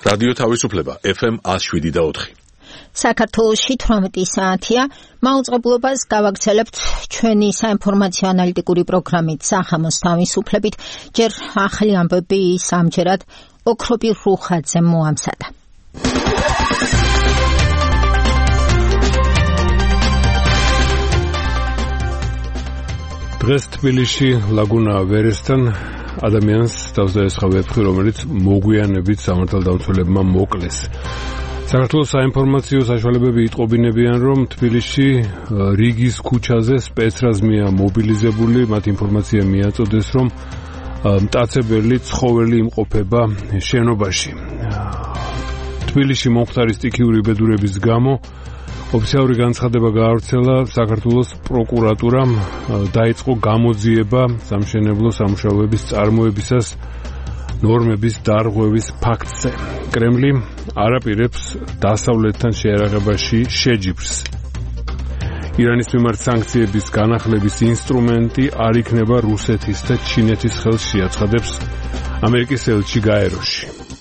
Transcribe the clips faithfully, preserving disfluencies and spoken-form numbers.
რადიო თავისუფლება ეფ ემ one oh seven point four. საქართველოში თვრამეტი საათია. მაუწყებლობას გავაგრძელებთ ჩვენი საინფორმაციო ანალიტიკური პროგრამით სახამოს თავისუფლებით. ჯერ ახალი ამბები სამჯერად ოქრობი რუხაძე მოამზადა. დღეს თბილისში ლაგუნა ვერესთან ადამიანს დავზეესხა ვეფხვი, რომელიც მოგვიანებით სამართალდამცველებმა მოკლეს. საქართველოს საინფორმაციო საშუალებები იტყობინებიან, რომ თბილისში რიგის ქუჩაზე სპეცრაზმია მობილიზებული, მათ ინფორმაცია მიაწოდეს, რომ მტაცებელი ცხოველი იმყოფება შენობაში. თბილისში მომხდარი სტიქიური უბედურების გამო ოფიციალური განცხადება გაავრცელა საქართველოს პროკურატურამ, დაიწყო გამოძიება სამშენებლო სამუშაოების წარმოებისას ნორმების დარღვევის ფაქტზე. კრემლი არაპირებს დასავლეთთან შეერაღებაში შეჯიბრს. ირანის მიმართ სანქციების განახლების ინსტრუმენტი არ იქნება რუსეთის და ჩინეთის ხელს, შეაცხადებს ამერიკის ელჩი გაეროში.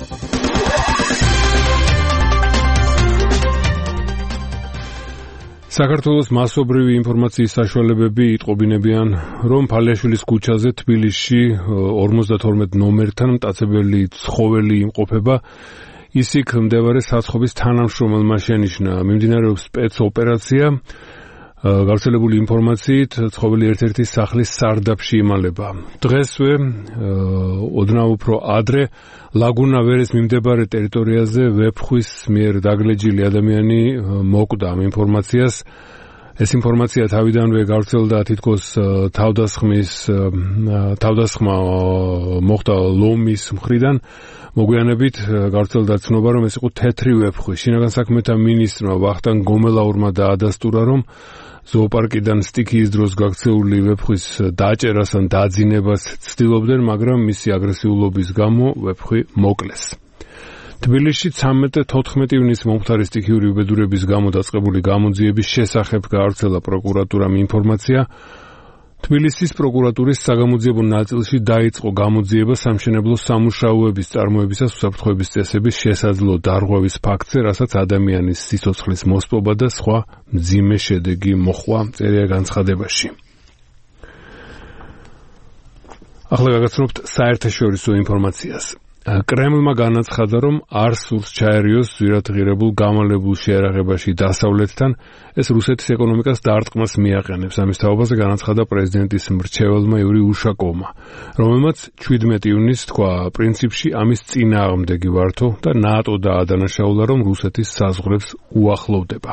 საქართველოს მასობრივი ინფორმაციის საშუალებები იტყობინებიან, რომ ფალიაშვილის ქუჩაზე თბილისში ორმოცდათორმეტ ნომერთან მტაცებელი ცხოველი იმყოფება. ის იქ მდებარე საცხობის თანამშრომელმა შენიშნა. მიმდინარეობს სპეცოპერაცია. გავრცელებული ინფორმაციით ცხოველი ერთ-ერთი სახლის სარდაფში იმალება. დღესვე ოდნავ უფრო ადრე ლაგუნა ვერეს მიმდებარე ტერიტორიაზე ვეფხვის მიერ დაგლეჯილი ადამიანი მოკვდა ამ ინფორმაციას. ეს ინფორმაცია თავიდანვე გავრცელდა თითქოს თავდასხმის თავდასხმა მოხდა ლომის მხრიდან. მოგვიანებით გავრცელდა ცნობა, რომ ეს იყო თეთრი ვეფხვი. შინაგან საქმეთა მინისტრმა ვახტანგ გომელაურმა დაადასტურა, რომ ზოოპარკიდან სტიქიის დროს გაქცეული ვეფხვის დაჭერას ან დაძინებას ცდილობდნენ, მაგრამ მისი აგრესიულობის გამო ვეფხვი მოკლეს. თბილისში ცამეტ თოთხმეტი ივნისს მომხდარი სტიქიური უბედურების გამო დაწყებული გამოძიების შესახებ გაავრცელა პროკურატურამ ინფორმაცია. თბილისის პროკურატურის საგამოძიებო ნაწილში დაიწყო გამოძიება სამშენებლო სამუშაოების წარმოებისას უსაფრთხოების წესების შესაძლო დარღვევის ფაქტზე, რასაც ადამიანის სიცოცხლის მოსპობა და სხვა მძიმე შედეგი მოჰყვა, წერია განცხადებაში. ახლა გაგაცნობთ საერთაშორისო ინფორმაციას. კრემლმა განაცხადა, რომ არ სურს ჩაერიოს ზვირადღირებულ გამალებულ შეერაღებაში დასავლეთთან, ეს რუსეთის ეკონომიკას დარტყმას მიაყენებს. ამის თაობაზე განაცხადა პრეზიდენტის მრჩეველმა იური უშაკოვმა, რომელმაც შვიდმეტი ივნისს თქვა, პრინციპში ამის წინააღმდეგი ვართო და ნატო დაადანაშაულა, რომ რუსეთის საზღვრებს უახლოვდება.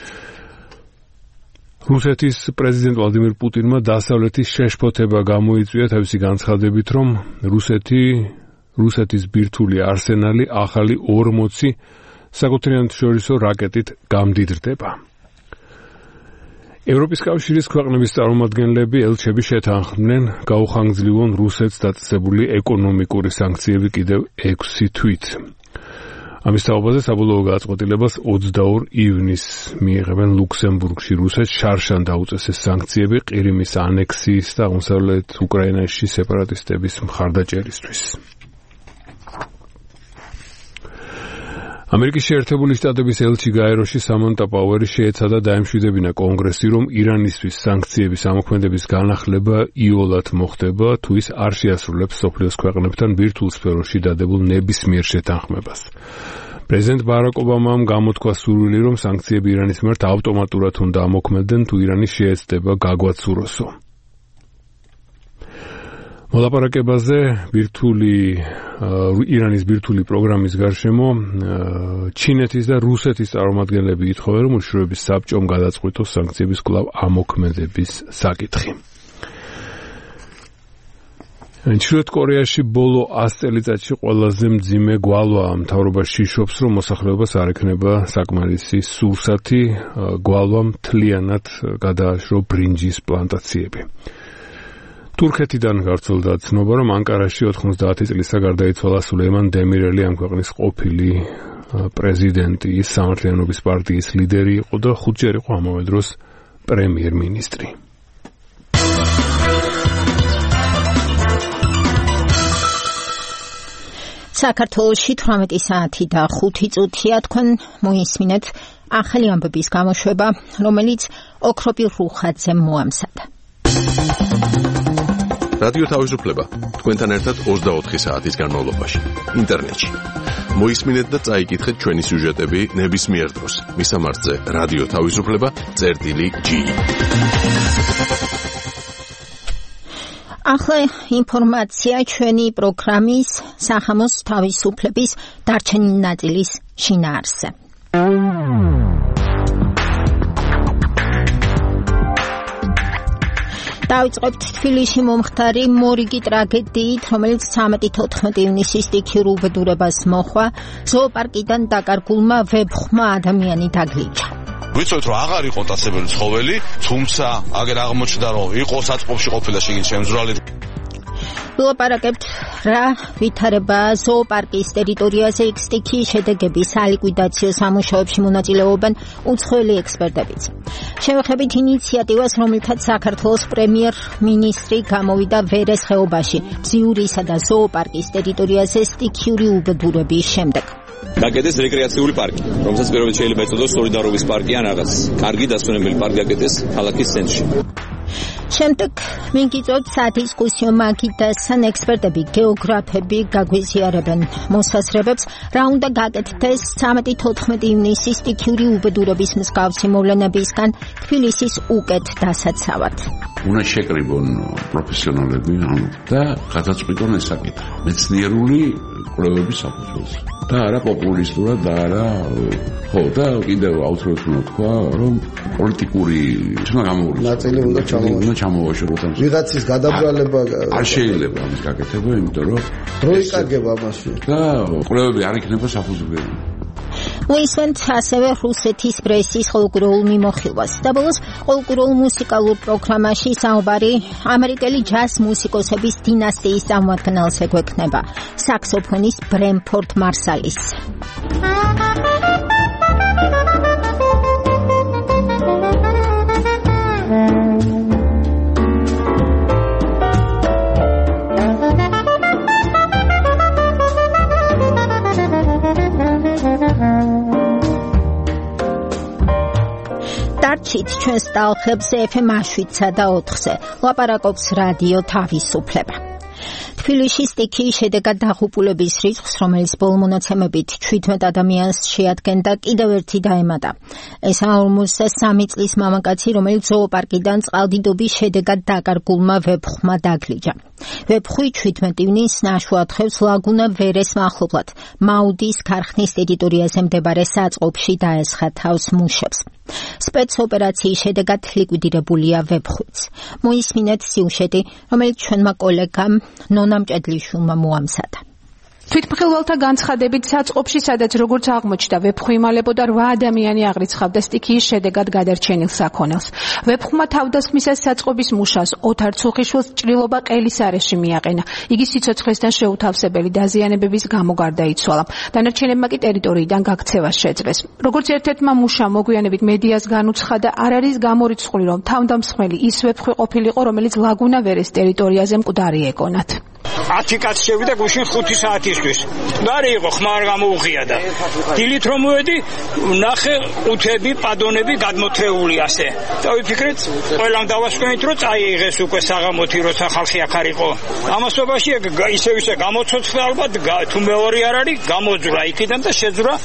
რუსეთის პრეზიდენტ ვლადიმირ პუტინმა დასავლეთის შეშფოთება გამოიწვია თავისი განცხადებით, რომ რუსეთი რუსეთის ბირთვული არსენალი ახალი ორმოცი საკუთრიანთშორისო რაკეტით გამდიდრდება. ევროპის კავშირის ქვეყნების წარმომადგენლები ელჩები შეთანხმდნენ გაუხანგრძლივონ რუსეთს დაწესებული ეკონომიკური სანქციები კიდევ ექვსი თვით. ამის თაობაზე საბოლოო გადაწყვეტილებას ოცდაორ ივნისს მიიღებენ ლუქსემბურგში. რუსეთს შარშან დაუწესეს სანქციები ყირიმის ანექსიის და აღმოსავლეთ უკრაინაში სეპარატისტების მხარდაჭერისთვის. ამერიკის შეერთებული შტატების ელჩი გაეროში სამანტა პაუერი შეეცადა დაემშვიდებინა კონგრესი, რომ ირანისთვის სანქციების ამოქმედების განახლება იოლად მოხდება, თუ ის არ შეასრულებს მსოფლიოს ქვეყნებთან ბირთვულ სფეროში დადებულ ნებისმიერ შეთანხმებას. პრეზიდენტ ბარაკ ობამამ გამოთქვა სურვილი, რომ სანქციები ირანის მიმართ ავტომატურად უნდა ამოქმედდნენ, თუ ირანი შეეცდება გაგვაცუროსო. მოლაპარაკებაზე ბირთვული ირანის ბირთვული პროგრამის გარშემო ჩინეთის და რუსეთის წარმომადგენლები ითხოვენ, რომ უშიშროების საბჭომ გადაწყვიტოს სანქციების კვლავ ამოქმედების საკითხი. ჩრდილოეთ კორეაში ბოლო ას წელიწადში ყველაზე მძიმე გვალვაა. მთავრობა შიშობს, რომ მოსახლეობას არ ექნება საკმარისი სურსათი, გვალვამ მთლიანად გადააშრო ბრინჯის პლანტაციები. თურქეთიდან გავრცელდა ცნობა, რომ ანკარაში ოთხმოცდაათი წლისა გარდაიცვალა სულეიმან დემირელი, ამ ქვეყნის ყოფილი პრეზიდენტი, ის სამართლიანობის პარტიის ლიდერი იყო და ხუთჯერ იყო ამავე დროს პრემიერ-მინისტრი. საქართველოში თვრამეტი საათი და ხუთი წუთია, თქვენ მოისმინეთ ახალი ამბების გამოშვება, რომელიც ოქროპირ რუხაძემ მოამზადა. რადიო თავისუფლება თქვენთან ერთად ოცდაოთხი საათის განმავლობაში ინტერნეტში. მოისმინეთ და წაიკითხეთ ჩვენი სიუჟეტები ნებისმიერ დროს. მისამართზე რადიო თავისუფლება წერტილი ჯი. ახლა ინფორმაცია ჩვენი პროგრამის სახამოს თავისუფლების დარჩენილი ნაწილის შინაარსზე. დავიწყებთ თბილისში მომხდარი მორიგი ტრაგედიით, რომელიც ცამეტი თოთხმეტი ივნისის სტიქიურ უბედურებას მოჰყვა, ზოოპარკიდან დაკარგულმა ვებხმა ადამიანი დაგლიჩა. ვიცით რომ აღარ იყო დაწესებული ცხოველი, თუმცა აგერ აღმოჩნდა რომ იყო საწყობში ყოფილა შიგნით შემძვრალი. ვილაპარაკებთ რა ვითარება ზოოპარკის ტერიტორიაზე იქ სტიქიის შედეგების სალიკვიდაციო სამუშაოებში მონაწილეობენ უცხოელი ექსპერტებიც. შევეხებით ინიციატივას, რომელთაც საქართველოს პრემიერ-მინისტრი გამოვიდა ვერეს ხეობაში, ბზიურისა და ზოოპარკის ტერიტორიაზე სტიქიური უბედურების შემდეგ. გაკეთეს რეკრეაციული პარკი, რომელსაც პირველად შეიძლება ეწოდოს სოლიდარობის პარკი ან რაღაც კარგი დასვენებელი პარკი გაკეთეს ქალაქის ცენტრში. შემდეგ მიგიწევთ სადისკუსიო მაგიდასთან ექსპერტები, გეოგრაფები გაგვიზიარებენ მოსაზრებებს, რა უნდა გაკეთდეს ცამეტი თოთხმეტი ივნისის სტიქიური უბედურების მსგავსი მოვლენებისგან თბილისის უკეთ დასაცავად. უნდა შეკრიბონ პროფესიონალები და გადაწყვიტონ ეს საკითხი მეცნიერული კვლევების საფუძველზე და არა პოპულისტურად და არა ხო და კიდევ აუცილებლად უნდა თქვა რომ პოლიტიკური თქმა გამოუცხადოს ნაწილი უნდა ჩამოვაშოროთ ვიღაცის გადაბრალება არ შეიძლება ამის გაკეთება, იმიტომ რომ დრო იკარგება ამაში და კვლევები არ იქნება საფუძვლიანი. მოისმენთ ასევე რუსეთის პრესის ყოველკვირეულ მიმოხილვას და ბოლოს ყოველკვირეულ მუსიკალურ პროგრამაში საუბარი ამერიკელი ჯაზ მუსიკოსების დინასტიის წარმომადგენელს ეგვექნება, საქსოფონის ბრენფორდ მარსალის. დარჩით ჩვენს ტალღებზე ეფ ემ შვიდსა და ოთხზე, ლაპარაკობს რადიო თავისუფლება. თბილისში სტიქიის შედეგად დაღუპულების რიცხვს, რომელიც ბოლო მონაცემებით ჩვიდმეტ ადამიანს შეადგენდა, კიდევ ერთი დაემატა. ესაა ორმოცდასამი წლის მამაკაცი, რომელიც ზოოპარკიდან წყალდიდობის შედეგად დაკარგულმა ვებხმა დაგლიჯა. ვებხვი ჩვიდმეტ ივნისს ნაშუადხევს ლაგუნა ვერეს მახლობლად, მაუდის ქარხნის ტერიტორიაზე მდებარე საწყობში დაესხა თავს მუშებს. სპეცოპერაციის შედეგად ლიკვიდირებულია ვებხვიც. მოისმინეთ სიუჟეტი, რომელიც ჩვენმა კოლეგამ ნონა მჭედლიშვილმა მოამზადა. თვითმხილველთა განცხადებით საწყობში, სადაც როგორც აღმოჩნდა, ვებხვი იმალებოდა რვა ადამიანი აღრიცხავდა სტიქიის შედეგად გადარჩენილ საქონელს. ვებხვმა თავდასხმისას საწყობის მუშას ოთარ ცუხიშვილს ჭრილობა ყელის არეში მიაყენა. იგი სიცოცხლესთან შეუთავსებელი დაზიანებების გამო გარდაიცვალა. დანარჩენებმა კი ტერიტორიიდან გაქცევას შეძლეს. როგორც ერთ-ერთმა მუშამ მოგვიანებით მედიას განუცხადა, არ არის გამორიცხული, რომ თავდამსხმელი ის ვებხვი ყოფილიყო, რომელიც ლაგუნა ვერეს ტერიტორიაზე მკვდარი ეკონათ. ათი კაცი შევიდა გუშინ ხუთი საათისთვის. მკვდარი იყო, ხმა არ გამოუღია და დილით რომ მოვედი, ნახე ყუთები, პადონები გადმოთრეული ასე. და ვიფიქრეთ, ყველამ დავასვენით, რომ წაიღეს უკვე საღამოთი, როცა ხალხი აქ არ იყო. ამასობაში ისევ ისე გამოცოცხლე ალბათ, თუ მეორე არ არის, გამოძვრა იქიდან და შეძვრა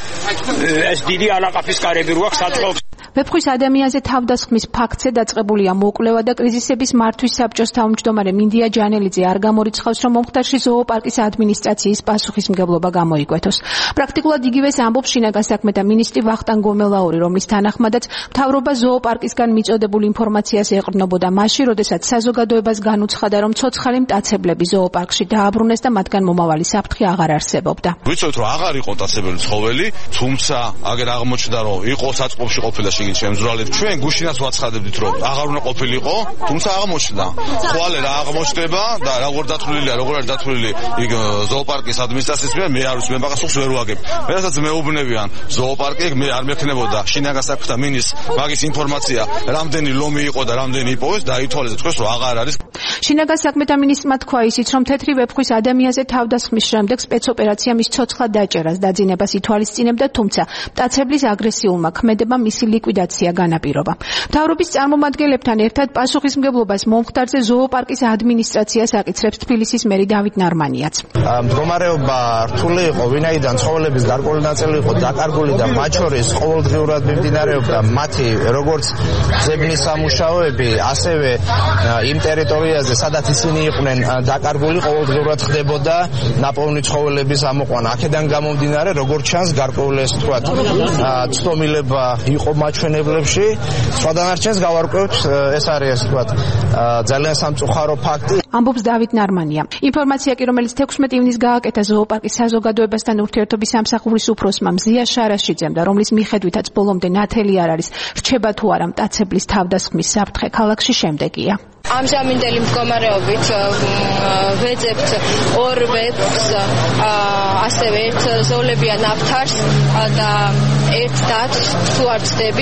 ეს დიდი ალაყაფის კარები რო აქვს საწყობს. ვებხვის ადამიანზე თავდასხმის ფაქტზე დაწყებულია მოკვლევა და კრიზისების მართვის საბჭოს თავმჯდომარე მინდია ჯანელიძე არ გამორიცხავს, რომ მომხდარში ზოოპარკის ადმინისტრაციის პასუხისმგებლობა გამოიკვეთოს. პრაქტიკულად იგივეს ამბობს შინაგან საქმეთა მინისტრი ვახტანგ გომელაური, რომლის თანახმადაც მთავრობა ზოოპარკისგან მიწოდებულ ინფორმაციას ეყრდნობოდა მაშინ, როდესაც საზოგადოებას განუცხადა, რომ ცოცხალი მტაცებლები ზოოპარკში დააბრუნეს და მათგან მომავალი საფრთხე აღარ არსებობდა. ვიცით რომ აღარ იყო დაწესებული ცხოველი, თუმცა აგერ აღმოჩნდა რომ იყო საწყობში ყოფილა შიგნით შემძვრალი. ჩვენ გუშინაც ვაცხადებდით რომ აღარ უნდა ყოფილიყო, თუმცა აღმოჩნდა. ხვალე რა აღმოჩნდება და როგორ დათვლილია, როგორ არ დათვლილი იქ ზოოპარკის ადმინისტრაციის მიერ, მე არ ვიცი, მე მაგას უხს ვერ ვაგებ. მე რასაც მეუბნებიან ზოოპარკი, მე არ მექნებოდა შინაგან საქმეთა მინისტრს მაგის ინფორმაცია, რამდენი ლომი იყო და რამდენი იპოვეს და ითვალეს თქვენს რომ აღარ არის. შინაგან საქმეთა მინისტრმა თქვა ისიც, რომ თეთრი ვეფხვის ადამიანზე თავდასხმის შემდეგ სპეცოპერაცია მის ცოცხლად დაჭერას დაძინებას ითვალისწინებდა, თუმცა მტაცებლის აგრესიულმა ქმედებამ მისი ლიკვიდაცია განაპირობა. მთავრობის წარმომადგენლებთან ერთად პასუხისმგებლობას მომხდარზე ზოოპარკის ადმინისტრაციას აკისრებს თბილისის მერი დავით ნარმანიაც. მდგომარეობა რთული იყო, ვინაიდან ცხოველების გარკვეული ნაწილი იყო დაკარგული და მათ შორის ყოველდღიურად მიმდინარეობდა მათი როგორც ძებნის სამუშაოები, ასევე იმ ტერიტორიაზე, სადაც ისინი იყვნენ დაკარგული, ყოველდღიურად ხდებოდა ნაპოვნი ცხოველების ამოყვანა. აქედან გამომდინარე, როგორც ჩანს, გარკვეული ეს თქვა ცდომილება იყო მაჩვენებლებში. სხვა დანარჩენს გავარკვევთ, ეს არის ეს თქვა ძალიან სამწუხარო ფაქტი. ამბობს დავით ნარმანია. ინფორმაცია კი, რომელიც თექვსმეტი ივნისს გააკეთა ზოოპარკის საზოგადოებასთან ურთიერთობის სამსახურის უფროსმა მზია შარაშიძემ და რომლის მიხედვითაც ბოლომდე ნათელი არ არის, რჩება თუ არა მტაცებლის თავდასხმის საფრთხე ქალაქში შემდეგია. ამჟამინდელი მდგომარეობით ვეძებთ ორ ვეფხს, ასევე ერთ ზოლებიან აფთარს და ერთ დათვს, თუ არ ვცდები,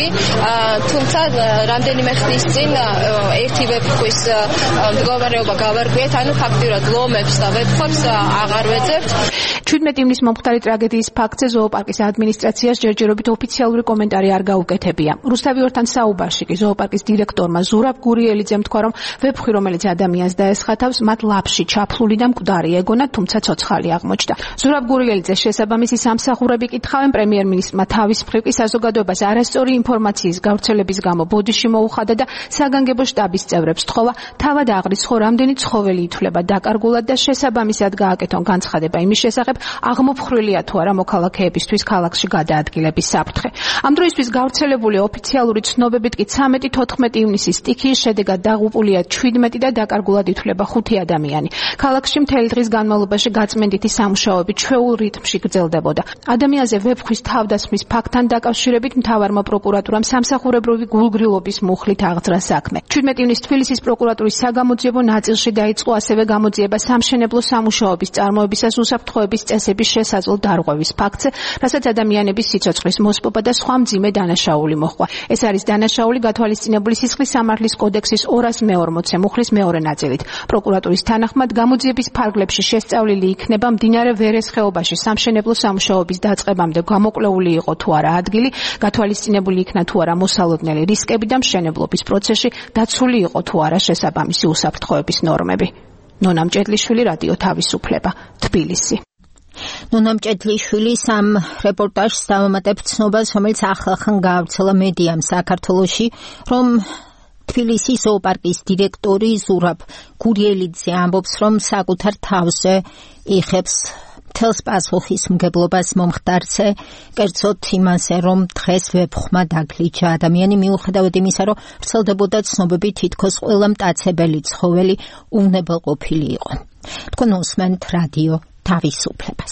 თუმცა რამდენიმე ხნის წინ ერთი ვეფხვის მდგომარეობა გავარკვიეთ, ანუ ფაქტიურად ლომებს და ვეფხვებს აღარ ვეძებთ. ჩვიდმეტი ივნისის მომხდარი ტრაგედიის ფაქტზე ზოოპარკის ადმინისტრაციას ჯერჯერობით ოფიციალური კომენტარი არ გაუკეთებია. რუსთავიორთან საუბარში კი ზოოპარკის დირექტორმა ზურაბ გურიელიძემ თქვა, რომ ვეფხვი, რომელიც ადამიანს დაესხათავს, მათ ლაფში ჩაფლული და მკვდარი ეგონა, თუმცა ცოცხალი აღმოჩნდა. ზურაბ გურიელიძეს შესაბამისი სამსახურები კითხავენ პრემიერ-მინისტრმა თავის მხრივ კი საზოგადოებას არასწორი ინფორმაციის გავრცელების გამო ბოდიში მოუხადა და საგანგებო შტაბის წევრებს თხოვა თავად აღრიცხო, რამდენი ცხოველი ითვლება დაკარგულად და შესაბამისად გააკეთონ განცხადება იმის შესახებ, აღმოფხრილია თუ არა მოქალაქეებისთვის ქალაქში გადაადგილების საფრთხე. ამ დროისთვის გავრცელებული ოფიციალური ცნობებით კი ცამეტი თოთხმეტი ივნისის სტიქიის შედეგად დაღუპულია ჩვიდმეტი და დაკარგულად ითვლება ხუთი ადამიანი. ქალაქში მთელი დღის განმავლობაში გაწმენდითი სამუშაოები ჩვეულ რიტმში გრძელდებოდა. ადამიანზე ვეფხვის თავდასხმის ფაქტთან დაკავშირებით მთავარმა პროკურატურამ სამსახურებრივი გულგრილობის მუხლით აღძრა საქმე. ჩვიდმეტი ივნისს თბილისის პროკურატურის საგამოძიებო ნაწილში დაიწყო ასევე გამოძიება სამშენებლო სამუშაოების წარმოებისას უსაფრთხოების წესების შესაძლო დარღვევის ფაქტზე, რასაც ადამიანების სიცოცხლის მოსპობა და სხვა მძიმე დანაშაული მოჰყვა. ეს არის დანაშაული გათვალისწინებული სისხლის სამართლის კოდექსის ორას მეორმოცე მუხლის მეორე ნაწილით. პროკურატურის თანახმად გამოძიების ფარგლებში შესწავლილი იქნება მდინარე ვერეს ხეობაში სამშენებლო სამუშაოების დაწყებამდე გამოკვლეული იყო თუ არა ადგილი, გათვალისწინებული იქნა თუ არა მოსალოდნელი რისკები და მშენებლობის პროცესში დაცული იყო თუ არა შესაბამისი უსაფრთხოების ნორმები. ნონა მჭედლიშვილი, რადიო თავისუფლება, თბილისი. ნონა მჭედლიშვილის ამ რეპორტაჟს დავამატებ ცნობას, რომელიც ახლახან გაავრცელა მედიამ საქართველოში, რომ თბილისის ზოოპარკის დირექტორი ზურაბ გურიელიძე ამბობს, რომ საკუთარ თავზე იღებს მთელს პასუხისმგებლობას მომხდარზე, კერძოდ იმაზე, რომ დღეს ვეფხმა დაგლიჯა ადამიანი, მიუხედავად იმისა, რომ ვრცელდებოდა ცნობები, თითქოს ყველა მტაცებელი ცხოველი უვნებელყოფილი იყო. თქვენ უსმენთ რადიო თავისუფლებას.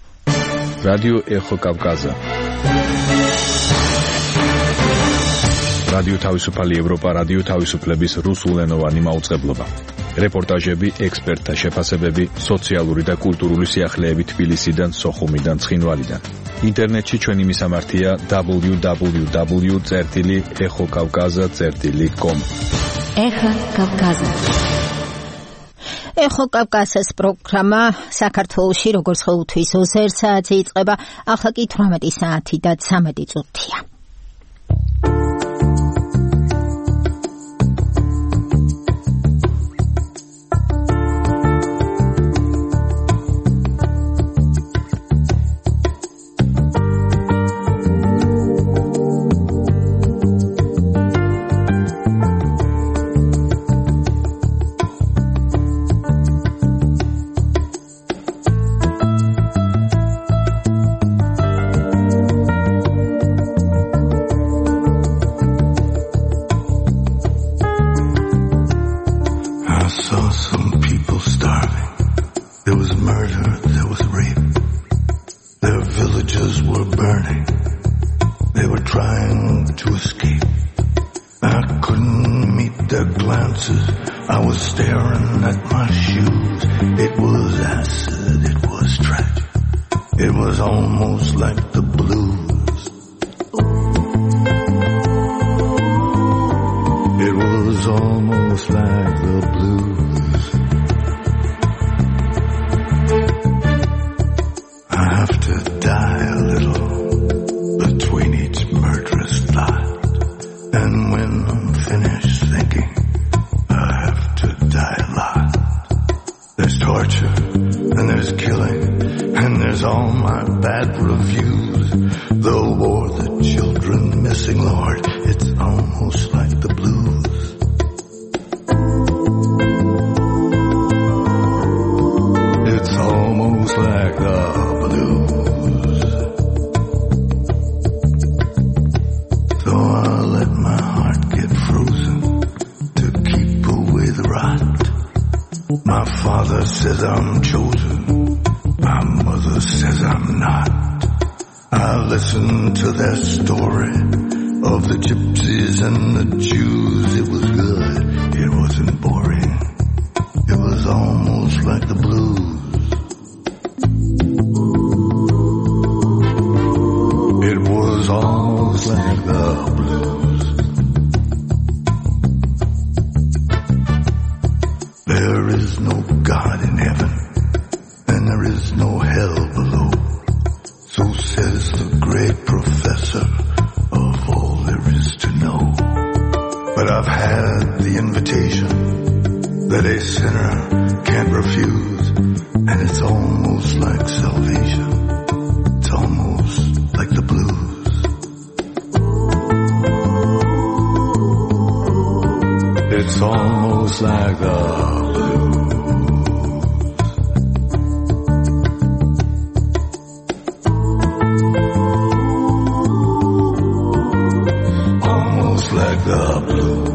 რადიო ეხო კავკაზა. რადიო თავისუფალი ევროპა, რადიო თავისუფლების რუსულენოვანი მაუწყებლობა. რეპორტაჟები, ექსპერტთა შეფასებები, სოციალური და კულტურული სიახლეები თბილისიდან, სოხუმიდან, ცხინვალიდან. ინტერნეტში ჩვენი მისამართია დაბლიუ დაბლიუ დაბლიუ წერტილი ეხო კავკაზა წერტილი კომ. ეხო კავკაზა. ეხო კავკაზას პროგრამა საქართველოში როგორც ყოველთვის ოცდაერთი საათზე იწყება, ახლა კი თვრამეტი საათი და ცამეტი წუთია. It was almost like the blues. torture, and there's killing, and there's all my bad reviews. The war, the children missing, Lord, it's almost like the blues. It's almost like the blues. So I'll let my heart get frozen to keep away the rot. My father says I'm chosen, my mother says I'm not. I listen to their story of the gypsies and the Jews. It was good, it wasn't boring. It was almost like the blues. It was almost like the blues. There is no God in heaven, and there is no hell below. So says the great professor of all there is to know. But I've had the invitation that a sinner can't refuse, and it's almost like salvation. It's almost like the blues. It's almost like the blues. Almost like the blues.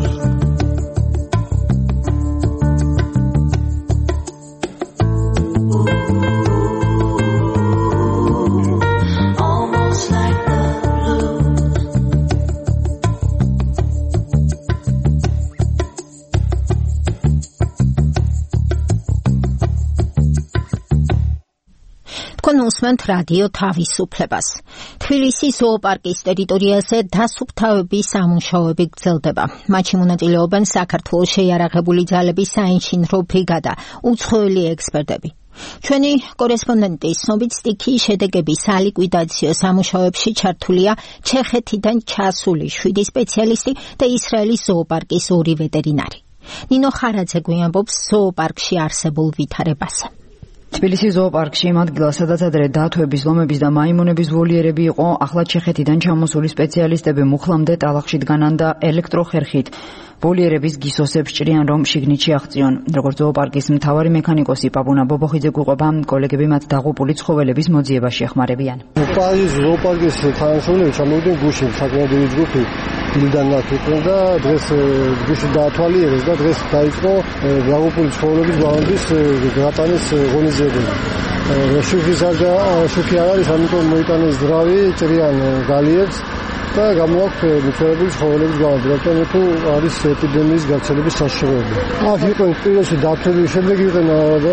უსმენთ რადიო თავისუფლებას. თბილისის ზოოპარკის ტერიტორიაზე დასუფთავების სამუშაოები გრძელდება. მათში მონაწილეობენ საქართველოს შეიარაღებული ძალების საინჟინრო ბრიგადა, უცხოელი ექსპერტები. ჩვენი კორესპონდენტის ცნობით სტიქიის შედეგების სალიკვიდაციო სამუშაოებში ჩართულია ჩეხეთიდან ჩასული შვიდი სპეციალისტი და ისრაელის ზოოპარკის ორი ვეტერინარი. ნინო ხარაძე გვიამბობს ზოოპარკში არსებულ ვითარებაზე. თბილისის ზოოპარკში იმ ადგილას, სადაც ადრე დათვების, ლომების და მაიმუნების ვოლიერები იყო, ახლა ჩეხეთიდან ჩამოსული სპეციალისტები მუხლამდე ტალახში დგანან და ელექტროხერხით ვოლიერების გისოსებს ჭრიან, რომ შიგნით შეაღწიონ. როგორც ზოოპარკის მთავარი მექანიკოსი პაპუნა ბობოხიძე გვიყვება, კოლეგები მათ დაღუპული ცხოველების მოძიებაში ეხმარებიან. პარიზ ზოოპარკის თანამშრომლები ჩამოვიდნენ გუშინ, საკმაოდ დიდი ჯგუფი დილიდან ნახეთ და დღეს გუში დაათვალიერეს და დღეს დაიწყო დაღუპული ცხოველების გვამების გატანის ღონისძიებები. შუქის არ შუქი არ არის, ამიტომ მოიტანეს ძრავი, ჭრიან გალიებს და გამოაქვთ მიცვალებული ცხოველების გვამები, რადგან თუ არის ეპიდემიის გავრცელების საშუალება. აქ იყვნენ პირველში დათვები, შემდეგ იყვნენ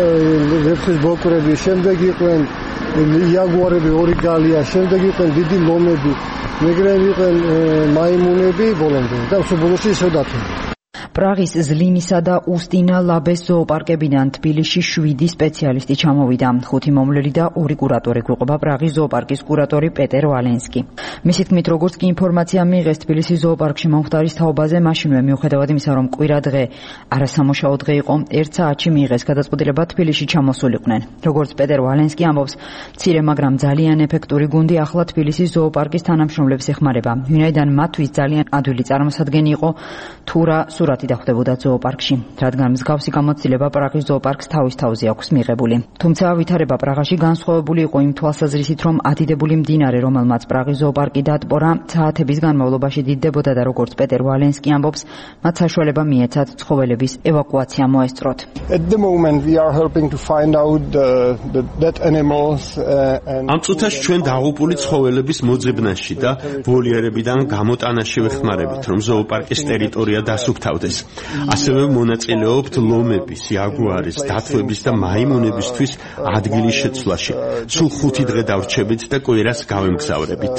ვეფხის ბოკვერები, შემდეგ იყვნენ იაგუარები ორი გალია, შემდეგ იყვნენ დიდი ლომები, მეგრე იყვნენ მაიმუნები ბოლომდე და სულ ისევ დათვები. პრაღის ზლინისა და უსტინა ლაბეს ზოოპარკებიდან თბილისში შვიდი სპეციალისტი ჩამოვიდა. ხუთი მომვლელი და ორი კურატორი გვიყვება პრაღის ზოოპარკის კურატორი პეტერ ვალენსკი. მისი თქმით, როგორც კი ინფორმაცია მიიღეს თბილისის ზოოპარკში მომხდარის თაობაზე, მაშინვე მიუხედავად იმისა, რომ კვირა დღე არასამუშაო დღე იყო, ერთ საათში მიიღეს გადაწყვეტილება თბილისში ჩამოსულიყვნენ. როგორც პეტერ ვალენსკი ამბობს, მცირე, მაგრამ ძალიან ეფექტური გუნდი ახლა თბილისის ზოოპარკის თანამშრომლებს ეხმარება. ვინაიდან მათთვის ძალიან ადვილი წარმოსადგენი იყო თუ რა სურათი დახვდებოდა ზოოპარკში, რადგან მსგავსი გამოცდილება პრაღის ზოოპარკს თავის თავზე აქვს მიღებული. თუმცა ვითარება პრაღაში განსხვავებული იყო იმ თვალსაზრისით, რომ ადიდებული მდინარე, რომელმაც პრაღის ზოოპარკი დატბორა, საათების განმავლობაში დიდდებოდა და როგორც პეტერ ვალენსკი ამბობს, მათ საშუალება მიეცათ ცხოველების ევაკუაცია მოესწროთ. ამ წუთაში ჩვენ დაღუპული ცხოველების მოძებნაში და ვოლიერებიდან გამოტანაში ვეხმარებით, რომ ზოოპარკის ტერიტორია დასუფთავდეს. ასევე მონაწილეობთ ლომების, იაგუარის, დათვების და მაიმუნებისთვის ადგილის შეცვლაში. სულ ხუთი დღე დავრჩებით და კვირას გავემგზავრებით.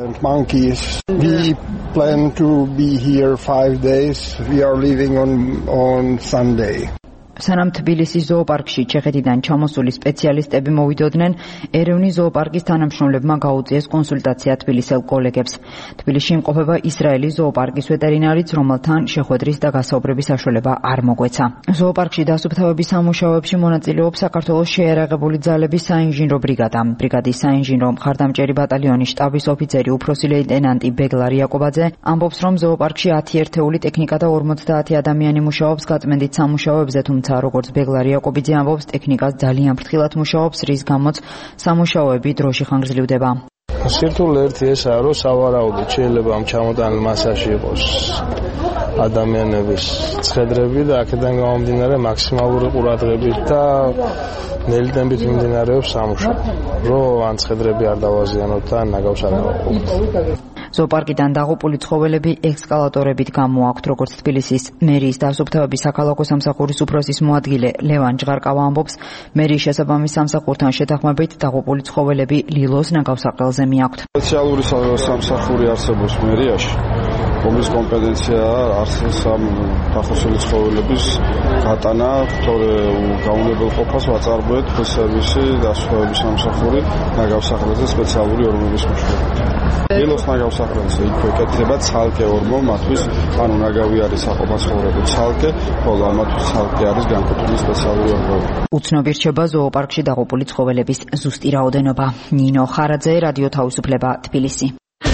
We plan to be here five days. We are leaving on on Sunday. სანამ თბილისის ზოოპარკში ჩეხეთიდან ჩამოსული სპეციალისტები მოვიდოდნენ, ერევნის ზოოპარკის თანამშრომლებმა გაუწიეს კონსულტაცია თბილისელ კოლეგებს. თბილისში იმყოფება ისრაელის ზოოპარკის ვეტერინარიც, რომელთან შეხვედრის და გასაუბრების საშუალება არ მოგვეცა. ზოოპარკში დასუფთავების სამუშაოებში მონაწილეობს საქართველოს შეიარაღებული ძალების საინჟინრო ბრიგადა. ბრიგადის საინჟინრო მხარდამჭერი ბატალიონის შტაბის ოფიცერი უფროსი ლეიტენანტი ბეგლარი იაკობაძე ამბობს, რომ ზოოპარკში ათი ერთეული ტექნიკა და ორმოცდაათი ადამიანი მუშაობს გაწმენდით სამუშაოებზე, თუმცა როგორც ბეგლარი იაკობიძე ამბობს, ტექნიკას ძალიან ფრთხილად მუშაობს, რის გამოც სამუშაოები დროში ხანგრძლივდება. სირთულე ერთი ესაა, რომ სავარაუდოდ შეიძლება ამ ჩამოტანილ მასაში იყოს ადამიანების ცხედრები და აქედან გამომდინარე მაქსიმალური ყურადღებით და ნელი ტემპით მიმდინარეობს სამუშაო, რომ ან ცხედრები არ დავაზიანოთ და ნაგავს არ გავაყოლოთ. ზოოპარკიდან დაღუპული ცხოველები ექსკალატორებით გამოაქვთ, როგორც თბილისის მერიის დასუფთავების საქალაქო სამსახურის უფროსის მოადგილე ლევან ჭღარკავა ამბობს, მერიის შესაბამის სამსახურთან შეთანხმებით დაღუპული ცხოველები ლილოს ნაგავსაყრელზე მიაქვთ. სპეციალური სამსახური არსებობს მერიაში, რომლის კომპეტენციაა არსებობს დახოსილი ცხოველების გატანა, თორე გაუნებელყოფას ვაწარმოეთ სერვისი დასუფთავების სამსახური ნაგავსაყრელზე სპეციალური ორმოების მეშვეობით. ლილოს ნაგავსაყრელზე იქვე კეთდება ცალკე ორმო, მათთვის ანუ ნაგავი არის საყოფაცხოვრებო ცალკე, ხოლო ამათთვის ცალკე არის განკუთვნილი სპეციალური ორმოები. უცნობი რჩება ზოოპარკში დაღუპული ცხოველების ზუსტი რაოდენობა. ნინო ხარაძე, რადიო თავისუფლება, თბილისი.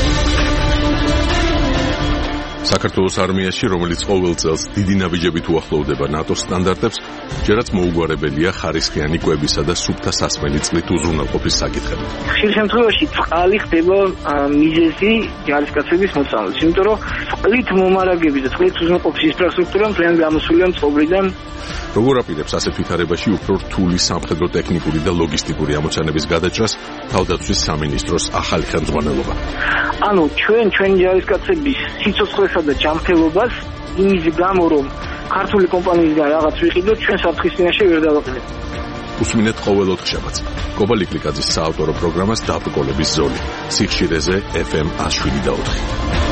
საქართველოს არმიაში, რომელიც ყოველ წელს დიდი ნაბიჯებით უახლოვდება ნატოს სტანდარტებს, ჯერაც მოუგვარებელია ხარისხიანი კვებისა და სუფთა სასმელი წყლით უზრუნველყოფის საკითხები. ხშირ შემთხვევაში წყალი ხდება მიზეზი ჯარისკაცების მოწამვლის, იმიტომ რომ წყლით მომარაგების და წყლით უზრუნველყოფის ინფრასტრუქტურა მთლიან გამოსულია მწყობრიდან. როგორ აპირებს ასეთ ვითარებაში უფრო რთული სამხედრო ტექნიკური და ლოგისტიკური ამოცანების გადაჭრას თავდაცვის სამინისტროს ახალი ხელმძღვანელობა? ანუ ჩვენ ჩვენი ჯარისკაცების სიცოცხლესა და ჯანმრთელობას იმის გამო, რომ ქართული კომპანიისგან რაღაც ვიყიდოთ, ჩვენ საფრთხის წინაშე ვერ დავაყენებთ. უსმინეთ ყოველ ოთხშაბათს გობა ლიკლიკაძის საავტორო პროგრამას დაბრკოლების ზოლი სიხშირეზე ეფ ემ ათი შვიდი და ოთხი.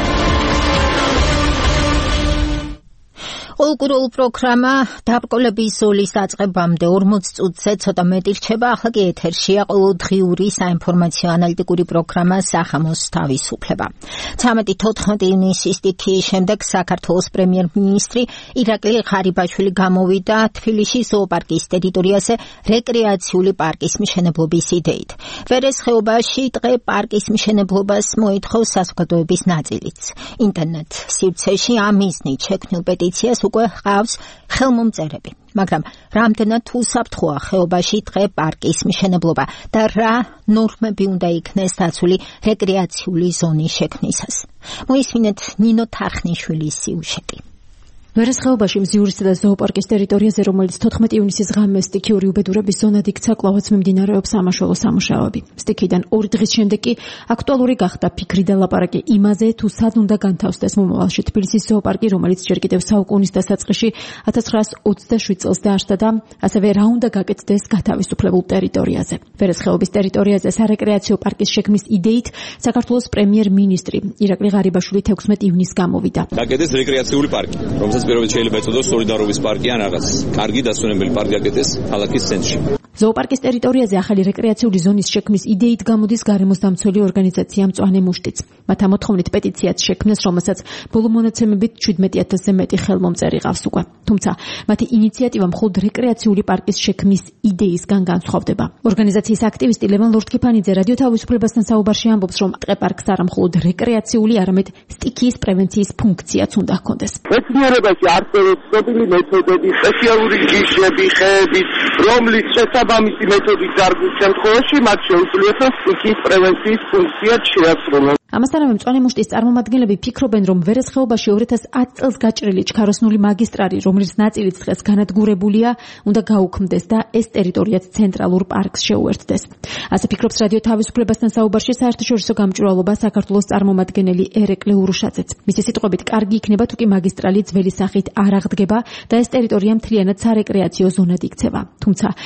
Olgurul პროგრამა დაბრკოლების ზოლის დაწყებამდე ორმოცი წუთზე ცოტა მეტი რჩება, ახლა კი ეთერშია ყოველდღიური საინფორმაციო ანალიტიკური პროგრამა სახამოს თავისუფლება. ცამეტი თოთხმეტი ივნისის სტიქიის შემდეგ საქართველოს პრემიერ-მინისტრი ირაკლი ღარიბაშვილი გამოვიდა თბილისის ზოოპარკის ტერიტორიაზე რეკრეაციული პარკის მშენებლობის იდეით. ვერეს ხეობაში დღე პარკის მშენებლობას მოითხოვს საზოგადოების ნაწილიც. ინტერნეტ სივრცეში ამ მიზნით შექმნილ პეტიციას უკვე ჰყავს ხელმომწერები, მაგრამ რამდენად უსაფრთხოა ხეობაში დღე პარკის მშენებლობა და რა ნორმები უნდა იქნეს დაცული რეკრეაციული ზონის შექმნისას. მოისმინეთ ნინო თახნიშვილის სიუჟეტი. ვერეს ხეობაში მზიურისა და ზოოპარკის ტერიტორიაზე, რომელიც თოთხმეტი ივნისის ღამეს სტიქიური უბედურების ზონად იქცა, კვლავაც მიმდინარეობს სამაშველო სამუშაოები. სტიქიდან ორი დღის შემდეგ კი აქტუალური გახდა ფიქრი და ლაპარაკი იმაზე, თუ სად უნდა განთავსდეს მომავალში თბილისის ზოოპარკი, რომელიც ჯერ კიდევ საუკუნის დასაწყისში ათას ცხრაას ოცდაშვიდ წელს დაარსდა და ასევე რა უნდა გაკეთდეს გათავისუფლებულ ტერიტორიაზე. ვერეს ხეობის ტერიტორიაზე სარეკრეაციო პარკის შექმნის იდეით საქართველოს პრემიერ-მინისტრი ირაკლი ღარიბაშვილი თექვსმეტი ივნისს გამოვიდა. გაკეთდეს რეკრეაციული პარკი, რომელსაც პირველად შეიძლება ეწოდოს სოლიდარობის პარკი ან რაღაც კარგი დასვენებელი პარკი გაკეთდეს ქალაქის ცენტრში. ზოოპარკის ტერიტორიაზე ახალი რეკრეაციული ზონის შექმნის იდეით გამოდის გარემოს დამცველი ორგანიზაცია მწვანე მუშტიც. მათ ამოთხოვნით პეტიციაც შექმნეს, რომელსაც ბოლო მონაცემებით შვიდმეტი ათასზე მეტი ხელმომწერი ყავს უკვე. თუმცა მათი ინიციატივა მხოლოდ რეკრეაციული პარკის შექმნის იდეისგან განსხვავდება. ორგანიზაციის აქტივისტი ლევან ლორთქიფანიძე რადიო თავისუფლებასთან საუბარში ამბობს, რომ დღე პარკს არა მხოლოდ რეკრეაციული, არამედ სტიქიის პრევენციის ფუნქციაც უნდა ჰქონდეს. მეცნიერებაში არსებობს ცნობილი მეთოდები, სპეციალური ჯიშები, ხეები, რომლის შესაბამისი მეთოდის დარგვის შემთხვევაში მათ შეუძლიათ სტიქიის პრევენციის ფუნქციაც შეასრულონ. ამასთანავე მწვანე მუშტის წარმომადგენლები ფიქრობენ, რომ ვერეს ხეობაში ორი ათას ათი წელს გაჭრილი ჩქაროსნული მაგისტრალი, რომლის ნაწილიც დღეს განადგურებულია, უნდა გაუქმდეს და ეს ტერიტორიაც ცენტრალურ პარკს შეუერთდეს. ასე ფიქრობს რადიო თავისუფლებასთან საუბარში საერთაშორისო გამჭვირვალობა საქართველოს წარმომადგენელი ერეკლე ურუშაძეც. მისი სიტყვებით, კარგი იქნება თუ კი მაგისტრალი ძველი სახით არ აღდგება და ეს ტერიტორია მთლიანად სარეკრეაციო ზონად იქცევა. თუმცა ის ასევე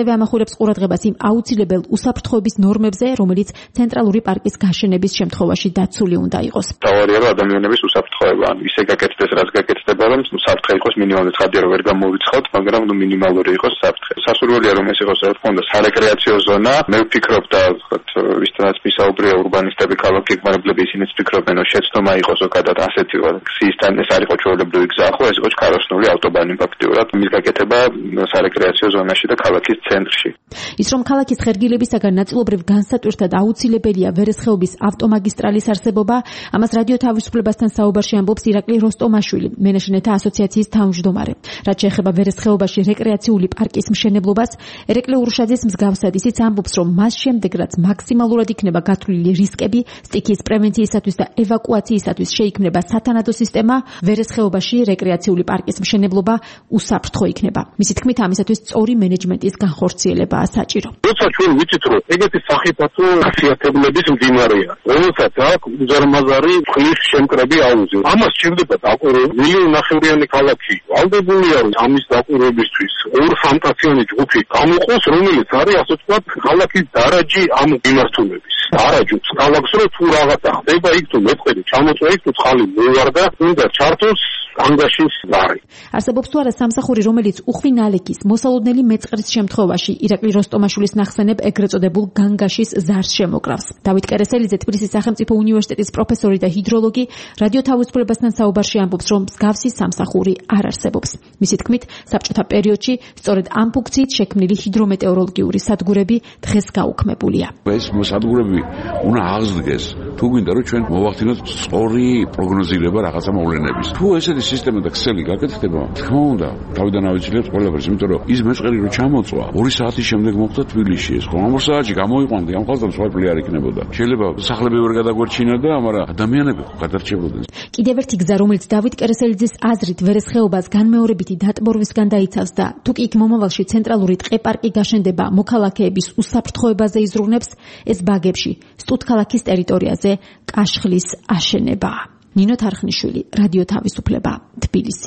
ასევე ამახვილებს ყურადღებას იმ აუცილებელ უსაფრთხოების ნორმებზე, რომელიც ცენტრალური პარკის გაშენების შემთხვევაში დაცული უნდა იყოს. თავარია რომ ადამიანების უსაფრთხოება, ისე გაკეთდეს, რაც გაკეთდება, რომ საფრთხე იყოს მინიმალური. ცხადია რომ ვერ გამოვიცხავთ, მაგრამ ნუ მინიმალური იყოს საფრთხე. სასურველია რომ ეს იყოს, რა თქმა უნდა, სარეკრეაციო ზონა. მე ვფიქრობ და ვისთანაც მისაუბრია ურბანისტები, ქალაქი გმარებლები, ისინიც ფიქრობენ, რომ შეცდომა იყოს ზოგადად ასეთი გზისთან, ეს არ იყო ჩვეულებრივი გზა, ხო, ეს იყო ქაროსნული ავტობანი ფაქტიურად. მის გაკეთება სარეკრეაციო ზონაში და ქალაქის ცენტრში. ის რომ ქალაქის ხერგილებისაგან ნაწილობრივ განსატვირთად აუცილებელია ვერესხეობის ავტომაგისტრალის არსებობა, ამას რადიო თავისუფლებასთან საუბარში ამბობს ირაკლი როსტომაშვილი, მენეჯმენტთა ასოციაციის თავმჯდომარე. რაც შეეხება ვერესხეობაში რეკრეაციული პარკის მშენებლობას, ერეკლე ურუშაძის მსგავსად ისიც ამბობს, რომ მას შემდეგ, რაც მაქსიმალურად იქნება გათვლილი რისკები, სტიქიის პრევენციისათვის და ევაკუაციისათვის შეიქმნება სათანადო სისტემა, ვერესხეობაში რეკრეაციული პარკის მშენებლობა უსაფრთხო იქნება. მისი თქმით, ამისათვის სწორი მენეჯმენტის განხორციელებაა საჭირო. როცა ჩვენ ვიცით, რომ ეგეთი სახიფათო ხასიათებლების მდინარეა, რომელსაც აქვს უზარმაზარი წყლის შემკრები აუზი. ამას სჭირდება დაკვირვება. მილიონ ნახევრიანი ქალაქი ვალდებულია, რომ ამის დაკვირვებისთვის ორ ფანტაციონი ჯგუფი გამოყოს, რომელიც არის ასე ვთქვათ, ქალაქის დარაჯი ამ მიმართულების. დარაჯობს ქალაქს, რომ თუ რაღაცა ხდება, იქ თუ მეწყერი ჩამოწვა, იქ თუ ცხალი მოვარდა, უნდა ჩართოს ანგაშის ზარი. არსებობს თუ არა სამსახური, რომელიც უხვი ნალექის მოსალოდნელი მეწყრის შემთხვევაში ირაკლი როსტომაშვილის ნახსენებ ეგრეთ წოდებულ განგაშის ზარს შემოკრავს. დავით კერესელიძე, თბილისის სახელმწიფო უნივერსიტეტის პროფესორი და ჰიდროლოგი, რადიო თავისუფლებასთან საუბარში ამბობს, რომ მსგავსი სამსახური არ არსებობს. მისი თქმით, საბჭოთა პერიოდში სწორედ ამ ფუნქციით შექმნილი ჰიდრომეტეოროლოგიური სადგურები დღეს გაუქმებულია. ეს სადგურები უნდა აღზრდეს, თუ გვინდა რომ ჩვენ მოვახდინოთ სწორი პროგნოზირება რაღაცა მოვლენების. თუ ესეთი სისტემა და ქსელი გაკეთდება, თქმა უნდა, თავიდან ავიძილებთ ყველაფერს, იმიტომ რომ ის მეწყერი რო ჩამოწვა, ორი საათის შემდეგ მოხდა თბილისში ეს. ხომ ორ საათში გამოიყვანდი, ამ ხალხთან სვარფლი არ იქნებოდა. შეიძლება სახლები ვერ გადაგვერჩინა და მაგრამ ადამიანები გადარჩებოდნენ. კიდევ ერთი გზა, რომელიც დავით კერესელიძის აზრით ვერესხეობას განმეორებითი დატბორვისგან დაიცავს და თუ კი იქ მომავალში ცენტრალური ტყე-პარკი გაშენდება, მოქალაქეების უსაფრთხოებაზე იზრუნებს, ეს ბაგებში, სტუთქალაქის ტერიტორიაზე კაშხლის აშენება. ნინო თარხნიშვილი, რადიო თავისუფლება, თბილისი.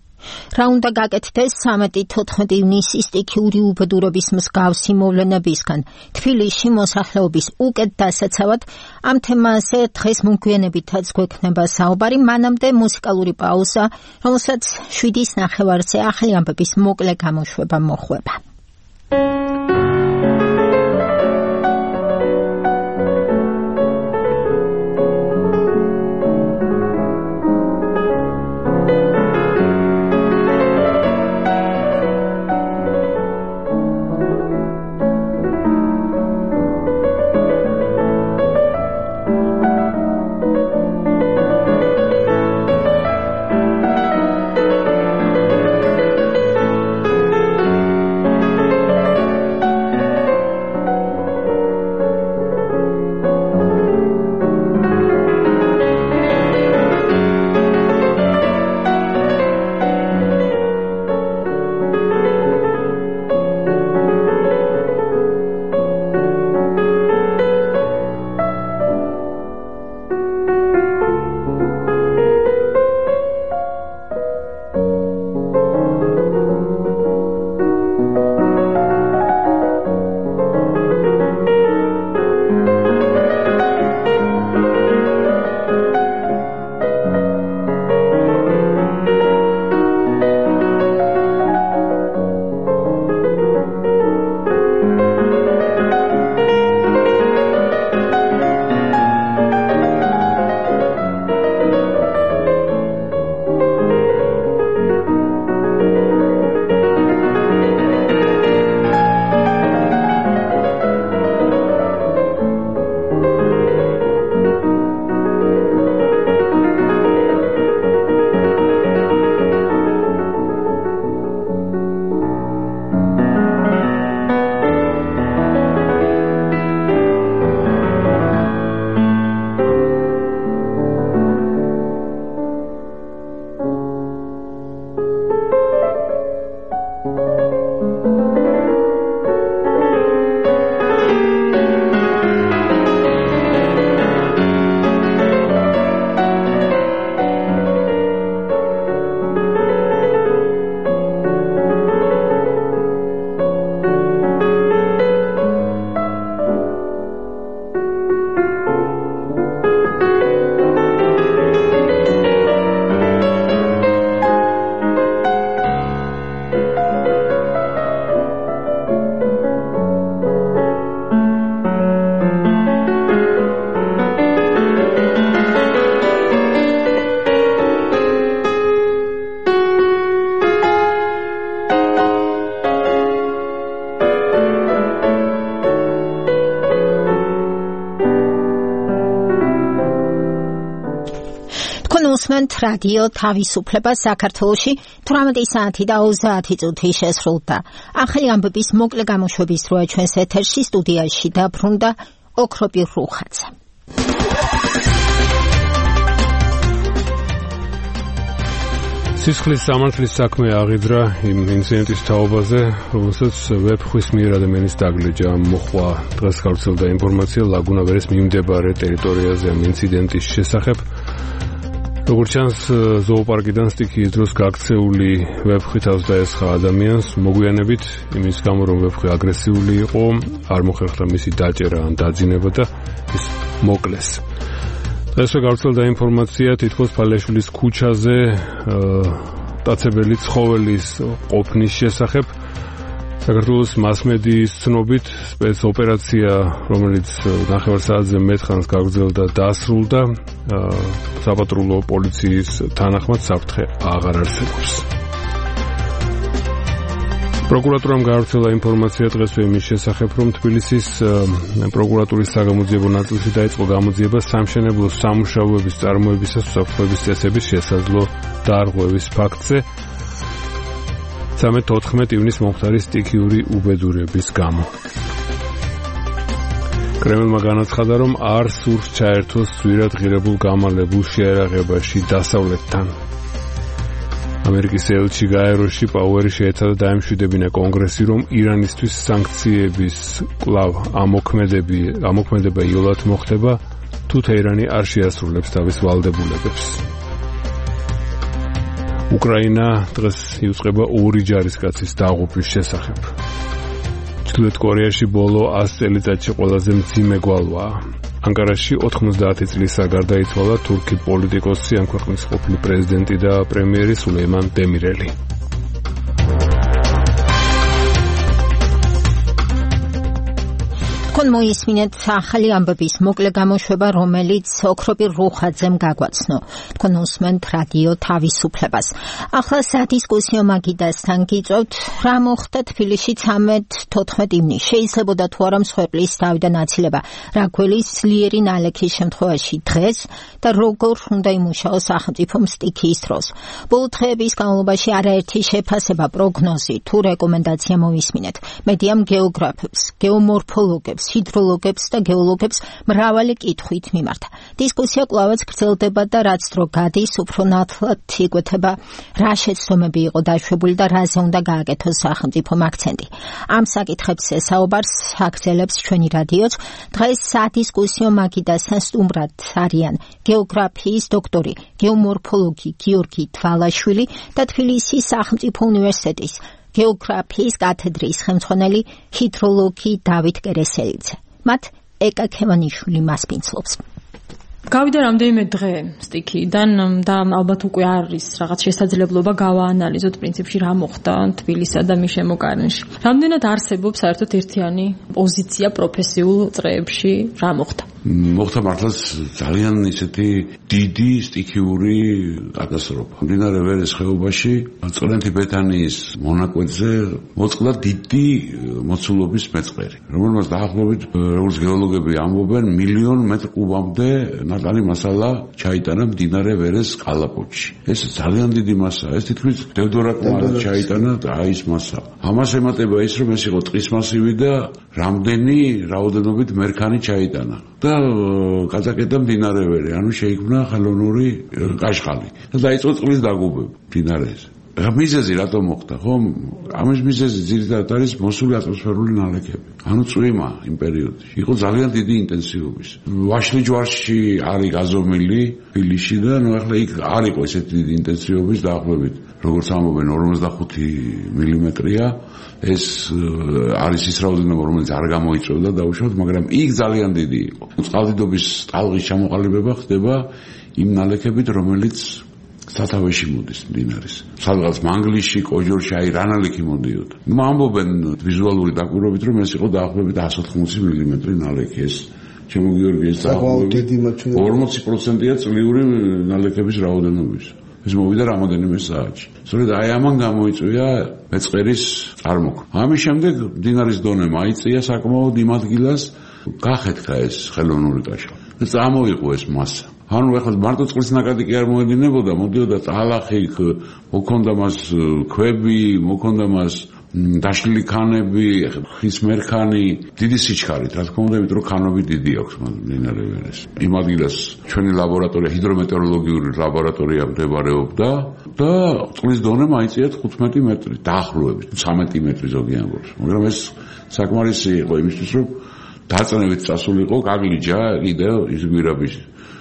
რა უნდა გაკეთდეს სამეტი თოთხმეტი ივნისის სტიქიური უბედურების მსგავსი მოვლენებისგან. თბილისში მოსახლეობის უკეთ დასაცავად ამ თემაზე დღეს მოგვიანებითაც გვექნება საუბარი, მანამდე მუსიკალური პაუზა, რომელსაც შვიდის ნახევარზე ახალი ამბების მოკლე გამოშვება მოხვება. გულისხმობთ რადიო თავისუფლება საქართველოში თვრამეტი საათი და ოცდაათი წუთი შესრულდა. ახალი ამბების მოკლე გამოშვების დროა ჩვენს ეთერში სტუდიაში დაბრუნდა ოქროპი რუხაძე. სისხლის სამართლის საქმე აღიძრა იმ ინციდენტის თაობაზე, რომელსაც ვებხვის მიერ ადამიანის დაგლეჯა მოხვა. დღეს გავრცელდა ინფორმაცია ლაგუნავერის მიმდებარე ტერიტორიაზე ამ ინციდენტის შესახებ. როგორც ჩანს, ზოოპარკიდან სტიქიის დროს გაქცეული ვებხვით ოცდაესხა ადამიანს მოგვიანებით იმის გამო, რომ ვებხვი აგრესიული იყო, არ მოხერხდა მისი დაჭერა ან დაძინება და ის მოკლეს. დღესვე გავრცელდა ინფორმაცია თითქოს ფალეშვილის ქუჩაზე დაწებელი ცხოველის ყოფნის შესახებ. საქართველოს მასმედიის ცნობით სპეცოპერაცია, რომელიც ნახევარ საათზე მეტ ხანს გაგრძელდა, დასრულდა. საპატრულო პოლიციის თანახმად საფრთხე აღარ არსებობს. პროკურატურამ გავრცელა ინფორმაცია დღესვე იმის შესახებ, რომ თბილისის პროკურატურის საგამოძიებო ნაწილში დაიწყო გამოძიება სამშენებლო სამუშაოების წარმოებისა უსაფრთხოების წესების შესაძლო დარღვევის ფაქტზე. ცხრამეტ-ოთხმეტ ივნის მომხდარი სტიქიური უბედურების გამო. კრემლმა განაცხადა, რომ არ სურს ჩაერთოს ძვირად ღირებულ გამალებულ შეერაღებაში დასავლეთთან. ამერიკის ელჩი გაეროში პაუერი შეეცადა დაემშვიდებინა კონგრესი, რომ ირანისთვის სანქციების კვლავ ამოქმედება იოლად მოხდება, თუ თეირანი არ შეასრულებს თავის ვალდებულებებს. უკრაინა დღეს იუწყება ორი ჯარისკაცის დაღუპვის შესახებ. ჩრდილოეთ კორეაში ბოლო ას წელიწადში ყველაზე მძიმე გვალვაა. ანკარაში ოთხმოცდაათი წლისა გარდაიცვალა თურქი პოლიტიკოსი, ამ ქვეყნის ყოფილი პრეზიდენტი და პრემიერი სულეიმან დემირელი. თქვენ მოისმინეთ ახალი ამბების მოკლე გამოშვება, რომელიც ოქროპი რუხაძემ გაგვაცნო. თქვენ უსმენთ რადიო თავისუფლებას. ახლა სადისკუსიო მაგიდასთან გიწევთ, რა მოხდა თბილისში ცხრამეტ-თოთხმეტ ივნის. შეიძლებოდა თუ არა მსხვერპლის დავიდან აცილება რაგველის ძლიერი ნალექის შემთხვევაში დღეს და როგორ უნდა იმუშაოს სახელმწიფომ სტიქიის დროს. ბოლო დღეების განმავლობაში არაერთი შეფასება, პროგნოზი თუ რეკომენდაცია მოისმინეთ. მედიამ გეოგრაფებს, გეომორფოლოგებს, ჰიდროლოგებს და გეოლოგებს მრავალი კითხვით მიმართა. დისკუსია კვლავაც გრძელდება და რაც დრო გადის, უფრო ნათლად იკვეთება, რა შეცდომები იყო დაშვებული და რაზე უნდა გააკეთოს სახელმწიფომ აქცენტი. ამ საკითხებს საუბარს აგრძელებს ჩვენი რადიოც. დღეს სადისკუსიო მაგიდასთან სტუმრად არიან გეოგრაფიის დოქტორი, გეომორფოლოგი გიორგი თვალაშვილი და თბილისის სახელმწიფო უნივერსიტეტის გეოგრაფიის კათედრის ხელმძღვანელი ჰიდროლოგი დავით კერესელიძე. მათ ეკა ქევანიშვილი მასპინძლობს. გავიდა რამდენიმე დღე სტიქიიდან და ალბათ უკვე არის რაღაც შესაძლებლობა გავაანალიზოთ პრინციპში რა მოხდა თბილისსა და მის შემოგარენში. რამდენად არსებობს საერთოდ ერთიანი პოზიცია პროფესიულ წრეებში რა მოხდა? მოხდა მართლაც ძალიან ისეთი დიდი სტიქიური კატასტროფა. მდინარე ვერეს ხეობაში წყლენთი ბეთანიის მონაკვეთზე მოწყდა დიდი მოცულობის მეწყერი, რომელმაც დაახლოებით, როგორც გეოლოგები ამბობენ, მილიონ მეტრ კუბამდე ნატალი მასალა ჩაიტანა მდინარე ვერეს კალაპოტში. ეს ძალიან დიდი მასაა. ეს თითქმის დევდორატმარად ჩაიტანა აი ეს მასა. ამას ემატება ის, რომ ეს იყო ტყის მასივი და რამდენი რაოდენობით მერქანი ჩაიტანა. და კაზაკეთა მდინარე ვერე, ანუ შეიქმნა ხელოვნური კაშხალი. და დაიწყო წყლის დაგუბება მდინარეზე. მიზეზი რატომ მოხდა, ხო? ამის მიზეზი ძირითადად არის მოსული ატმოსფერული ნალექები. ანუ წვიმა იმ პერიოდში იყო ძალიან დიდი ინტენსივობის. ვაშლი ჯვარში არის გაზომილი თბილისში და ნუ ახლა იქ არ იყო ესეთი დიდი ინტენსივობის დაახლოებით, როგორც ამბობენ ორმოცდახუთი მილიმეტრია. ეს არის ის რაოდენობა, რომელიც არ გამოიწვევდა დაუშვათ, მაგრამ იქ ძალიან დიდი იყო. წყალდიდობის ტალღის ჩამოყალიბება ხდება იმ ნალექებით, რომელიც სათავეში მოდის მდინარის. სადღაც მანგლისში, კოჯორში, აი რა ნალექი მოდიოდა. ნუ ამბობენ ვიზუალური დაკვირვებით, რომ ეს იყო დაახლოებით εκατს ოთხმოცი მილიმეტრი ნალექი. ეს ჩემო გიორგი, ეს დაახლოებით ორმოცი პროცენტია წლიური ნალექების რაოდენობის. ეს მოვიდა რამოდენიმე საათში. სწორედ აი ამან გამოიწვია მეწყერის წარმოქმნა. ამის შემდეგ მდინარის დონე მაიწია საკმაოდ იმ ადგილას, გახეთქა ეს ხელოვნური კაშხალი. და წამოიღო ეს მასა. ანუ ეხლა მარტო წყლის ნაკადი კი არ მოედინებოდა, მოდიოდა ტალახი, მოქონდა მას ქვები, მოქონდა მას დაშლილი ქანები, ხის მერქანი, დიდი სიჩქარით, რა თქმა უნდა, იმიტომ რომ ქანები დიდი აქვს მდინარე ვერეს. იმ ადგილას ჩვენი ლაბორატორია, ჰიდრომეტეოროლოგიური ლაბორატორია მდებარეობდა და წყლის დონე მაიწია თხუთმეტი მეტრი, დაახლოებით ცხრამეტი მეტრი ზოგი ამბობს. მაგრამ ეს საკმარისი იყო იმისთვის, რომ დაწნევით წასულიყო, გაგლიჯა კიდევ ის გვირაბის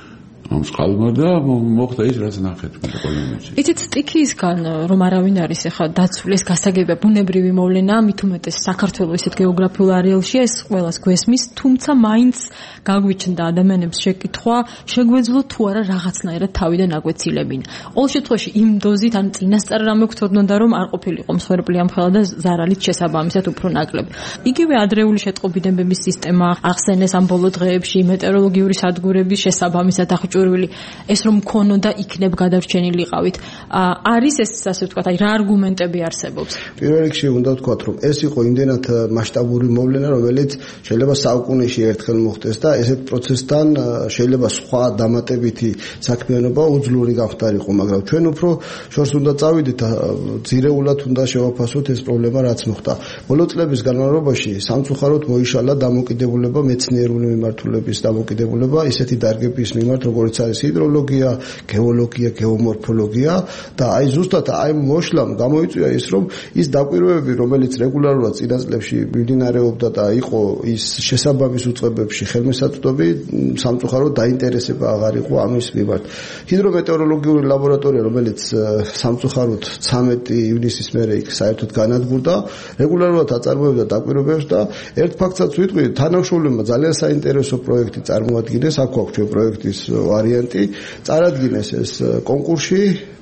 ამ წყალმა და მოხდა ის რაც ნახეთ მე ყველამეც. იცით სტიქიისგან რომ არავინ არის ახლა დაცვლის გასაგებია ბუნებრივი მოვლენა, მით უმეტეს საქართველოს ისეთ გეოგრაფიულ არეალში ეს ყველას გვესმის, თუმცა მაინც გაგვიჩნდა ადამიანებს შეკითხვა, შეგვეძლო თუ არა რაღაცნაირად თავიდან აგვეცილებინა. ყოველ შემთხვევაში იმ დოზით ან წინასწარ რამე გვცოდნოდა რომ არ ყოფილიყო მსხვერპლი ამხელა და ზარალით შესაბამისად უფრო ნაკლები. იგივე ადრეული შეტყობინებების სისტემა ახსენეს ამ ბოლო დღეებში მეტეოროლოგიური სადგურების შესაბამისად ეს რომ მქონოდა იქნებ გადარჩენილიყავით. არის ეს ასე ვთქვათ, აი რა არგუმენტები არსებობს? პირველ რიგში უნდა ვთქვათ, რომ ეს იყო იმდენად მასშტაბური მოვლენა, რომელიც შეიძლება საუკუნეში ერთხელ მოხდეს და ესეთ პროცესთან შეიძლება სხვა დამატებითი საქმიანობა უძლური გამხდარიყო, მაგრამ ჩვენ უფრო შორს უნდა წავიდეთ, ძირეულად უნდა შევაფასოთ ეს პრობლემა რაც მოხდა. ბოლო წლების განმავლობაში სამწუხაროდ მოიშალა დამოკიდებულება მეცნიერული მიმართულების დამოკიდებულება ისეთი დარგების მიმართ როგორც არის ჰიდროლოგია, გეოლოგია, გეომორფოლოგია და აი ზუსტად აი მოშლამ გამოიწვია ის რომ ის დაკვირვებები რომელიც რეგულარულად წინა წლებში მიმდინარეობდა და იყო ის შესაბამის უწყებებში ხელმისაწვდომი სამწუხაროდ დაინტერესება აღარ იყო ამის მიმართ. ჰიდრომეტეოროლოგიური ლაბორატორია რომელიც სამწუხაროდ ცამეტი ივნისის მერე იქ საერთოდ განადგურდა, რეგულარულად აწარმოებდა დაკვირვებებს და ერთ ფაქტსაც ვიტყვი, თანამშრომლებმა ძალიან საინტერესო პროექტი წარმოადგინეს, აქ აქვს ჩვენ პროექტის ვარიანტი, წარადგინეს ეს კონკურსში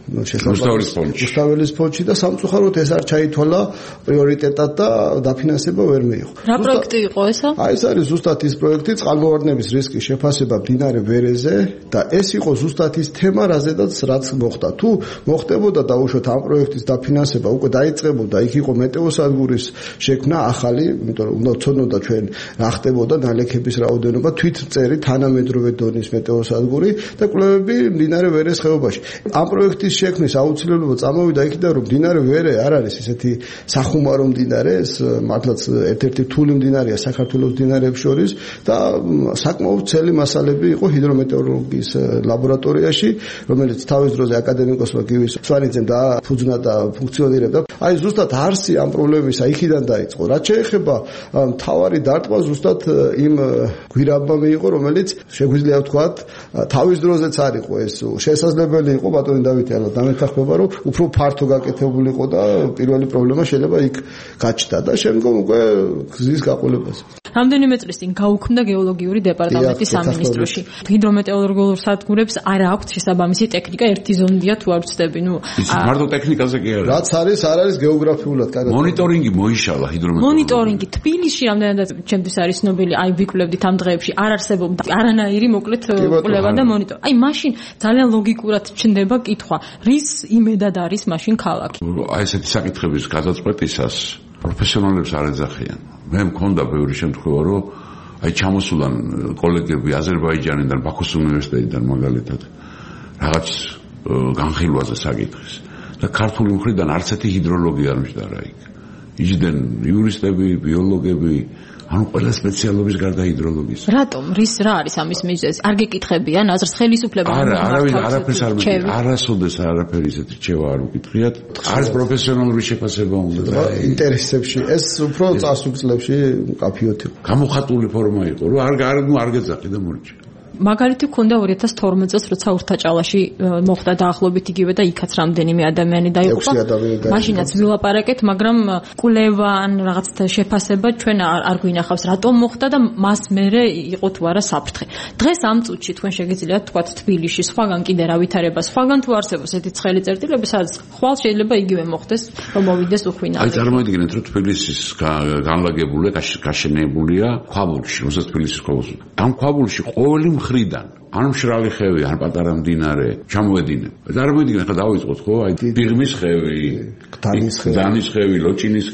რუსთაველის ფონდში და სამწუხაროდ ეს არ ჩაითვალა პრიორიტეტად და დაფინანსება ვერ მიიღო. რა პროექტი იყო ესა? აი ეს არის ზუსტად ის პროექტი წყალმოვარდნების რისკის შეფასება მდინარე ვერეზე და ეს იყო ზუსტად ის თემა, რაზედაც რაც მოხდა. თუ მოხდებოდა დაუშვათ ამ პროექტის დაფინანსება უკვე დაიწყებოდა, იქ იყო მეტეოსადგურის შექმნა ახალი, იმიტომ რომ უნდა ვცოდნოდა ჩვენ რა ხდებოდა ნალექების რაოდენობა, თვით წერი თანამედროვე დონის მეტეოსადგური და კვლევები მდინარე ვერეს ხეობაში. ამ პროექტის შექმნის აუცილებლობა წამოვიდა იქიდან რომ მდინარე ვერე არ არის ესეთი სახუმარო მდინარე, ეს მართლაც ერთ-ერთი რთული მდინარეა საქართველოს მდინარეებს შორის და საკმაოდ ცელი მასალები იყო ჰიდრომეტეოროლოგიის ლაბორატორიაში, რომელიც თავის დროზე აკადემიკოსმა გივის სვანიძემ დააფუძნა და ფუნქციონირებდა. აი ზუსტად არსი ამ პრობლემისა იქიდან დაიწყო. რაც შეეხება მთავარი დარტყმა ზუსტად იმ გვირაბმა მიიღო, რომელიც შეგვიძლია ვთქვათ თავის დროზეც არ იყო ეს შესაძლებელი იყო ბატონი დავითი და დამეთანხმება რომ უფრო ფართო გაკეთებულიყო და პირველი პრობლემა შეიძლება იქ გაჩნდა და შემდგომ უკვე გზის გაყოლებას. რამდენიმე წლის წინ გაუქმდა გეოლოგიური დეპარტამენტი სამინისტროში. ჰიდრომეტეოროლოგიურ სადგურებს არ აქვთ შესაბამისი ტექნიკა, ერთი ზონდია თუ არ ვცდები, ნუ მარტო ტექნიკაზე კი არა. რაც არის, არ არის გეოგრაფიულად კარგად. მონიტორინგი მოიშალა ჰიდრომეტეოროლოგიურ. მონიტორინგი თბილისში რამდენადაც ჩემთვის არის ცნობილი, აი ვიკვლევდით ამ დღეებში, არ არსებობდა არანაირი მოკლედ კვლევა და მონიტორინგი. აი მაშინ ძალიან ლოგიკურად ჩნდება კითხვა, რის იმედად არის მაშინ ქალაქი. აი ესეთი საკითხების გადაწყვეტისას პროფესიონალებს არ ეძახიან. მე მქონდა ბევრი შემთხვევა, რომ აი ჩამოსულან კოლეგები აზერბაიჯანიდან, ბაქოს უნივერსიტეტიდან მაგალითად რაღაც განხილვაზე საკითხის და ქართული მხრიდან არც ერთი ჰიდროლოგი არ მჯდარა იქ. იჯდნენ იურისტები, ბიოლოგები, ანუ ყველა სპეციალობის გარდა ჰიდროლოგის. რატომ? რის რა არის ამის მიზეზი? არ გეკითხებიან აზრს ხელისუფლება? არა, არავინ არაფერს არ მეკითხა. არასოდეს არაფერი ისეთი რჩევა არ უკითხიათ. არის პროფესიონალური შეფასება უნდა და ინტერესებში ეს უფრო წასულებში მკაფიოდ იყო. გამოხატული ფორმა იყო, რომ არ არ არ გეძახი და მორჩი. მაგალითი ქონდა ორი ათას თორმეტ წელს, როცა ურთაჭალაში მოხდა დაახლოებით იგივე და იქაც რამდენიმე ადამიანი დაიღუპა. მაშინაც ვილაპარაკეთ, მაგრამ კვლევა ან რაღაცა შეფასება ჩვენ არ გვინახავს, რატომ მოხდა და მას მერე იყო თუ არა საფრთხე. დღეს ამ წუთში თქვენ შეგიძლიათ თქვათ თბილისში, სხვაგან კიდე რა ვითარება, სხვაგან თუ არსებობს ერთი ცხელი წერტილები, სადაც ხვალ შეიძლება იგივე მოხდეს, რომ მოვიდეს უხვინავი. აი წარმოიდგინეთ, რომ თბილისის განლაგებულია, გაშენებულია ქვაბულში, როცა თბილისის ქვაბულში. ამ ქვაბულში ყოველი მხრიდან ან მშრალი ხევი, ან პატარა მდინარე ჩამოედინება. წარმოიდგინე, ხა დავიწყოთ, ხო? აი ბიღმის ხევი, დანის ხევი, დანის ხევი, ლოჭინის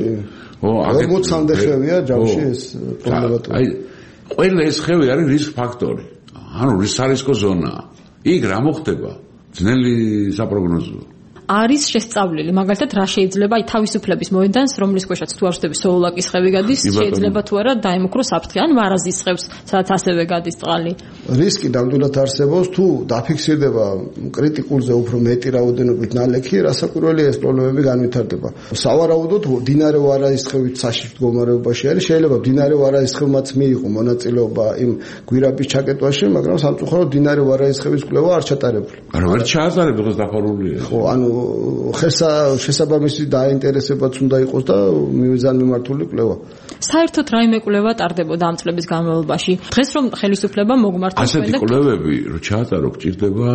ო, აგეთ მოცამდე ხევია ჯამში ეს პრობლემატური. აი ყველა ეს ხევი არის რისკ ფაქტორი. ანუ რისარისკო ზონაა. იქ რა მოხდება? ძნელი საპროგნოზოა. არის შესწავლილი, მაგალითად რა შეიძლება აი თავისუფლების მოედანს, რომლის ქვეშაც თუ არ ვშტები სოულაკის ხევი გადის, შეიძლება თუ არა დაემუქროს საფრთხე, ან ვარაზის ხევს, სადაც ასევე გადის წყალი. რისკი ნამდვილად არსებობს, თუ დაფიქსირდება კრიტიკულზე უფრო მეტი რაოდენობით ნალექი, რასაკვირველია ეს პრობლემები განვითარდება. სავარაუდოდ მდინარე ვარაის ხევით საშიშ მდგომარეობაში არის, შეიძლება მდინარე ვარაის ხევმაც მიიღო მონაწილეობა იმ გვირაბის ჩაკეტვაში, მაგრამ სამწუხაროდ მდინარე ვარაის ხევის კვლევა არ ჩატარებული. არა, ვერ ჩაატარებ, because დაფარულია. ხო, ანუ ხესა შესაბამისი დაინტერესებაც უნდა იყოს და მიზანმიმართული კვლევა. საერთოდ რაიმე კვლევა ტარდებოდა ამ წლების განმავლობაში. დღეს რომ ხელისუფლება მოგმართავს ასეთი კვლევები რო ჩაატარო გჭირდება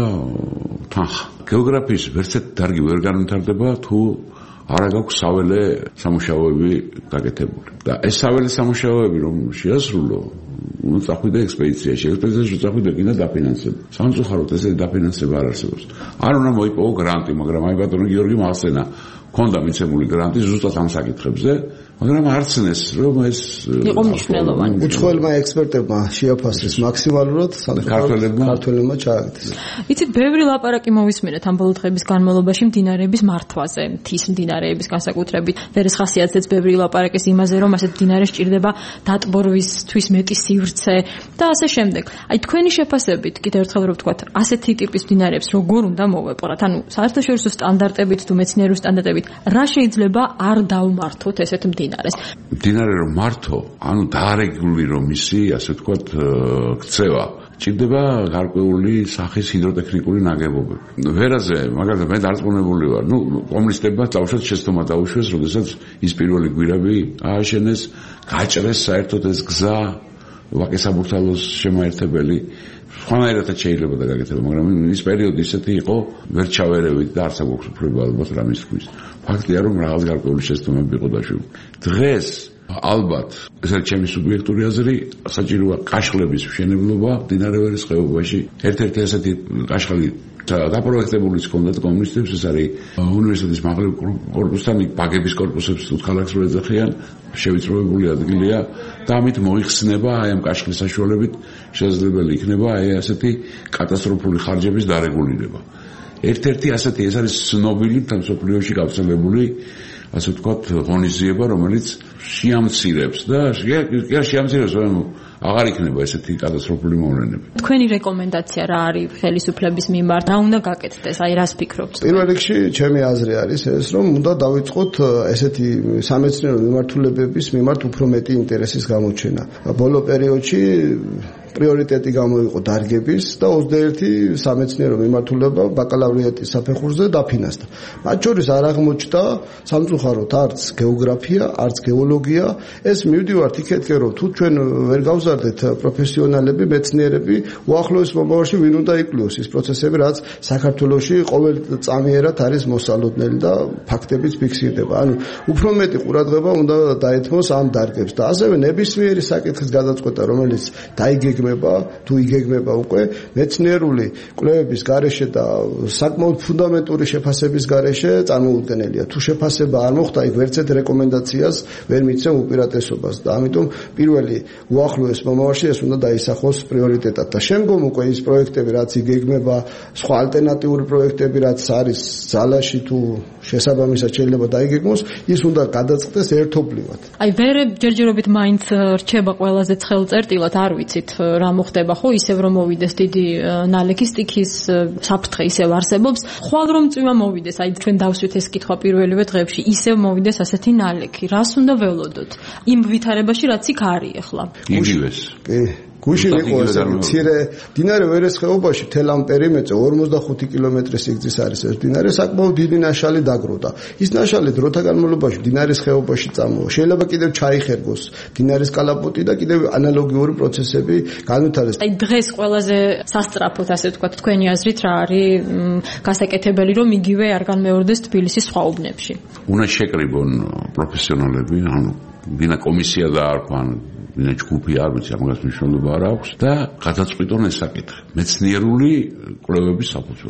თანხა. გეოგრაფიის ვერცეთ დარგი ვერ განვითარდება თუ არა გაქვს საველე სამუშაოები გაკეთებული. და ეს საველე სამუშაოები რომ შეასრულო, უნდა წახვიდე ექსპედიციაში, ექსპედიციაში წახვიდე კიდე დაფინანსება. სამწუხაროდ ესეთი დაფინანსება არ არსებობს. არ უნდა მოიპოვო გრანტი, მაგრამ აი ბატონო გიორგი მახსენა ქონდა მიცემული გრანტი ზუსტად ამ საკითხებზე, მაგრამ არცნეს რომ ეს იყო მნიშვნელოვანი. უცხოელმა ექსპერტებმა შეაფასეს მაქსიმალურად, ქართველებმა ქართველებმა ჩააგდეს. იცით, ბევრი ლაპარაკი მოვისმინეთ ამ ბოლო დღების განმავლობაში მდინარეების მართვაზე, მთის მდინარეების განსაკუთრებით. ვერის ხასიათზეც ბევრი ლაპარაკის იმაზე, რომ ასეთ მდინარეს ჭირდება დატბორვისთვის მეტი სივრცე და ასე შემდეგ. აი თქვენი შეფასებით, კიდევ ერთხელ რომ ვთქვათ, ასეთი ტიპის მდინარეებს როგორ უნდა მოვეპყრათ? ანუ საერთაშორისო სტანდარტებით თუ მეცნიერული სტანდარტებით, რა შეიძლება არ დავმართოთ ესეთ მდინარეს? მდინარე რომ მართო, ანუ დაარეგულირო მისი, ასე ვთქვათ, ქცევა. ჭირდება გარკვეული სახის ჰიდროტექნიკური ნაგებობები. ვერაზე, მაგალითად, მე დარწმუნებული ვარ, ნუ კომუნისტებმა წავშოთ შეცდომა დაუშვეს, როდესაც ის პირველი გვირაბი ააშენეს, გაჭრეს საერთოდ ეს გზა ვაკე-საბურთალოს შემაერთებელი. სხვანაირადაც შეიძლება და გაკეთება, მაგრამ ის პერიოდი ისეთი იყო, ვერ ჩავერევით და არც აქვს უფლება ალბათ რამის თქვის. ფაქტია, რომ რაღაც გარკვეული შეცდომები იყო დაშვებული. დღეს ალბათ, ეს არის ჩემი სუბიექტური აზრი, საჭიროა კაშხლების მშენებლობა მდინარე ვერის ხეობაში. ერთ-ერთი ასეთი კაშხალი დაპროექტებული ჰქონდათ კომუნისტებს, ეს არის უნივერსიტეტის მაღლებ კორპუსთან, ბაგების კორპუსებს თუ ქალაქს რო ეძახიან, შევიწროებული ადგილია და ამით მოიხსნება აი ამ კაშხლის საშუალებით შესაძლებელი იქნება აი ასეთი კატასტროფული ხარჯების დარეგულირება. ერთ-ერთი ასეთი ეს არის ცნობილი მსოფლიოში გავრცელებული ასე ვთქვათ ღონისძიება, რომელიც შეამცირებს და შეამცირებს, რომ აღარ იქნება ესეთი კატასტროფული მოვლენები. თქვენი რეკომენდაცია რა არის ხელისუფლების მიმართ? რა უნდა გაკეთდეს? აი რას ფიქრობთ? პირველ რიგში ჩემი აზრი არის ეს, რომ უნდა დავიწყოთ ესეთი სამეცნიერო მიმართულებების მიმართ უფრო მეტი ინტერესის გამოჩენა. ბოლო პერიოდში პრიორიტეტი გამოიყო დარგების და ოცდაერთი სამეცნიერო მიმართულება ბაკალავრიატის საფეხურზე დაფინანსდა. მათ შორის არ აღმოჩნდა სამწუხაროდ არც გეოგრაფია, არც გეოლოგია. ეს მივდივართ იქეთკენ, რომ თუ ჩვენ ვერ გავზარდეთ პროფესიონალები, მეცნიერები, უახლოეს მომავალში ვინ უნდა იკვლევოს ის პროცესები, რაც საქართველოში ყოველ წამიერად არის მოსალოდნელი და ფაქტებიც ფიქსირდება. ანუ უფრო მეტი ყურადღება უნდა დაეთმოს ამ დარგებს და ასევე ნებისმიერი საკითხის გადაწყვეტა, რომელიც დაიგეგმება თუ იგეგმება უკვე მეცნიერული კვლევების გარეშე და საკმაოდ ფუნდამენტური შეფასების გარეშე წარმოუდგენელია. თუ შეფასება არ მოხდა, იქ ვერცეთ რეკომენდაციას ვერ მიცემ უპირატესობას და ამიტომ პირველი უახლოეს მომავალში ეს უნდა დაისახოს პრიორიტეტად და შემდგომ უკვე ის პროექტები, რაც იგეგმება, სხვა ალტერნატიული პროექტები, რაც არის ძალაში თუ შესაბამისად შეიძლება დაიგეგმოს, ის უნდა გადაწყდეს ერთობლივად. აი ვერ ჯერჯერობით მაინც რჩება ყველაზე ცხელ წერტილად, არ ვიცით რა მოხდება, ხო, ისევ რომ მოვიდეს დიდი ნალექის სტიქის საფრთხე ისევ არსებობს. ხვალ რომ წვიმა მოვიდეს, აი ჩვენ დავსვით ეს კითხვა პირველივე დღეებში, ისევ მოვიდეს ასეთი ნალექი. რას უნდა ველოდოთ? იმ ვითარებაში რაც იქ არის ახლა. იგივეს. კი. გუშინ იყო ეს მცირე მდინარე ვერეს ხეობაში მთელ ამ პერიმეტრზე ორმოცდახუთი კილომეტრის სიგრძის არის ეს მდინარე, საკმაოდ დიდი ნაშალი დაგროვდა. ის ნაშალი დროთა განმავლობაში მდინარის ხეობაში წამოვა. შეიძლება კიდევ ჩაიხერგოს მდინარის კალაპოტი და კიდევ ანალოგიური პროცესები განვითარდეს. აი დღეს ყველაზე სასწრაფოდ ასე ვთქვათ, თქვენი აზრით რა არის გასაკეთებელი, რომ იგივე არ განმეორდეს თბილისის სხვა უბნებში? უნდა შეკრიბონ პროფესიონალები, ანუ ვინა კომისია დაარქვან, ვინა ჯგუფი არ ვიცი, ამას მნიშვნელობა არ აქვს და გადაწყვიტონ ეს საკითხი მეცნიერული კვლევების საფუძველზე.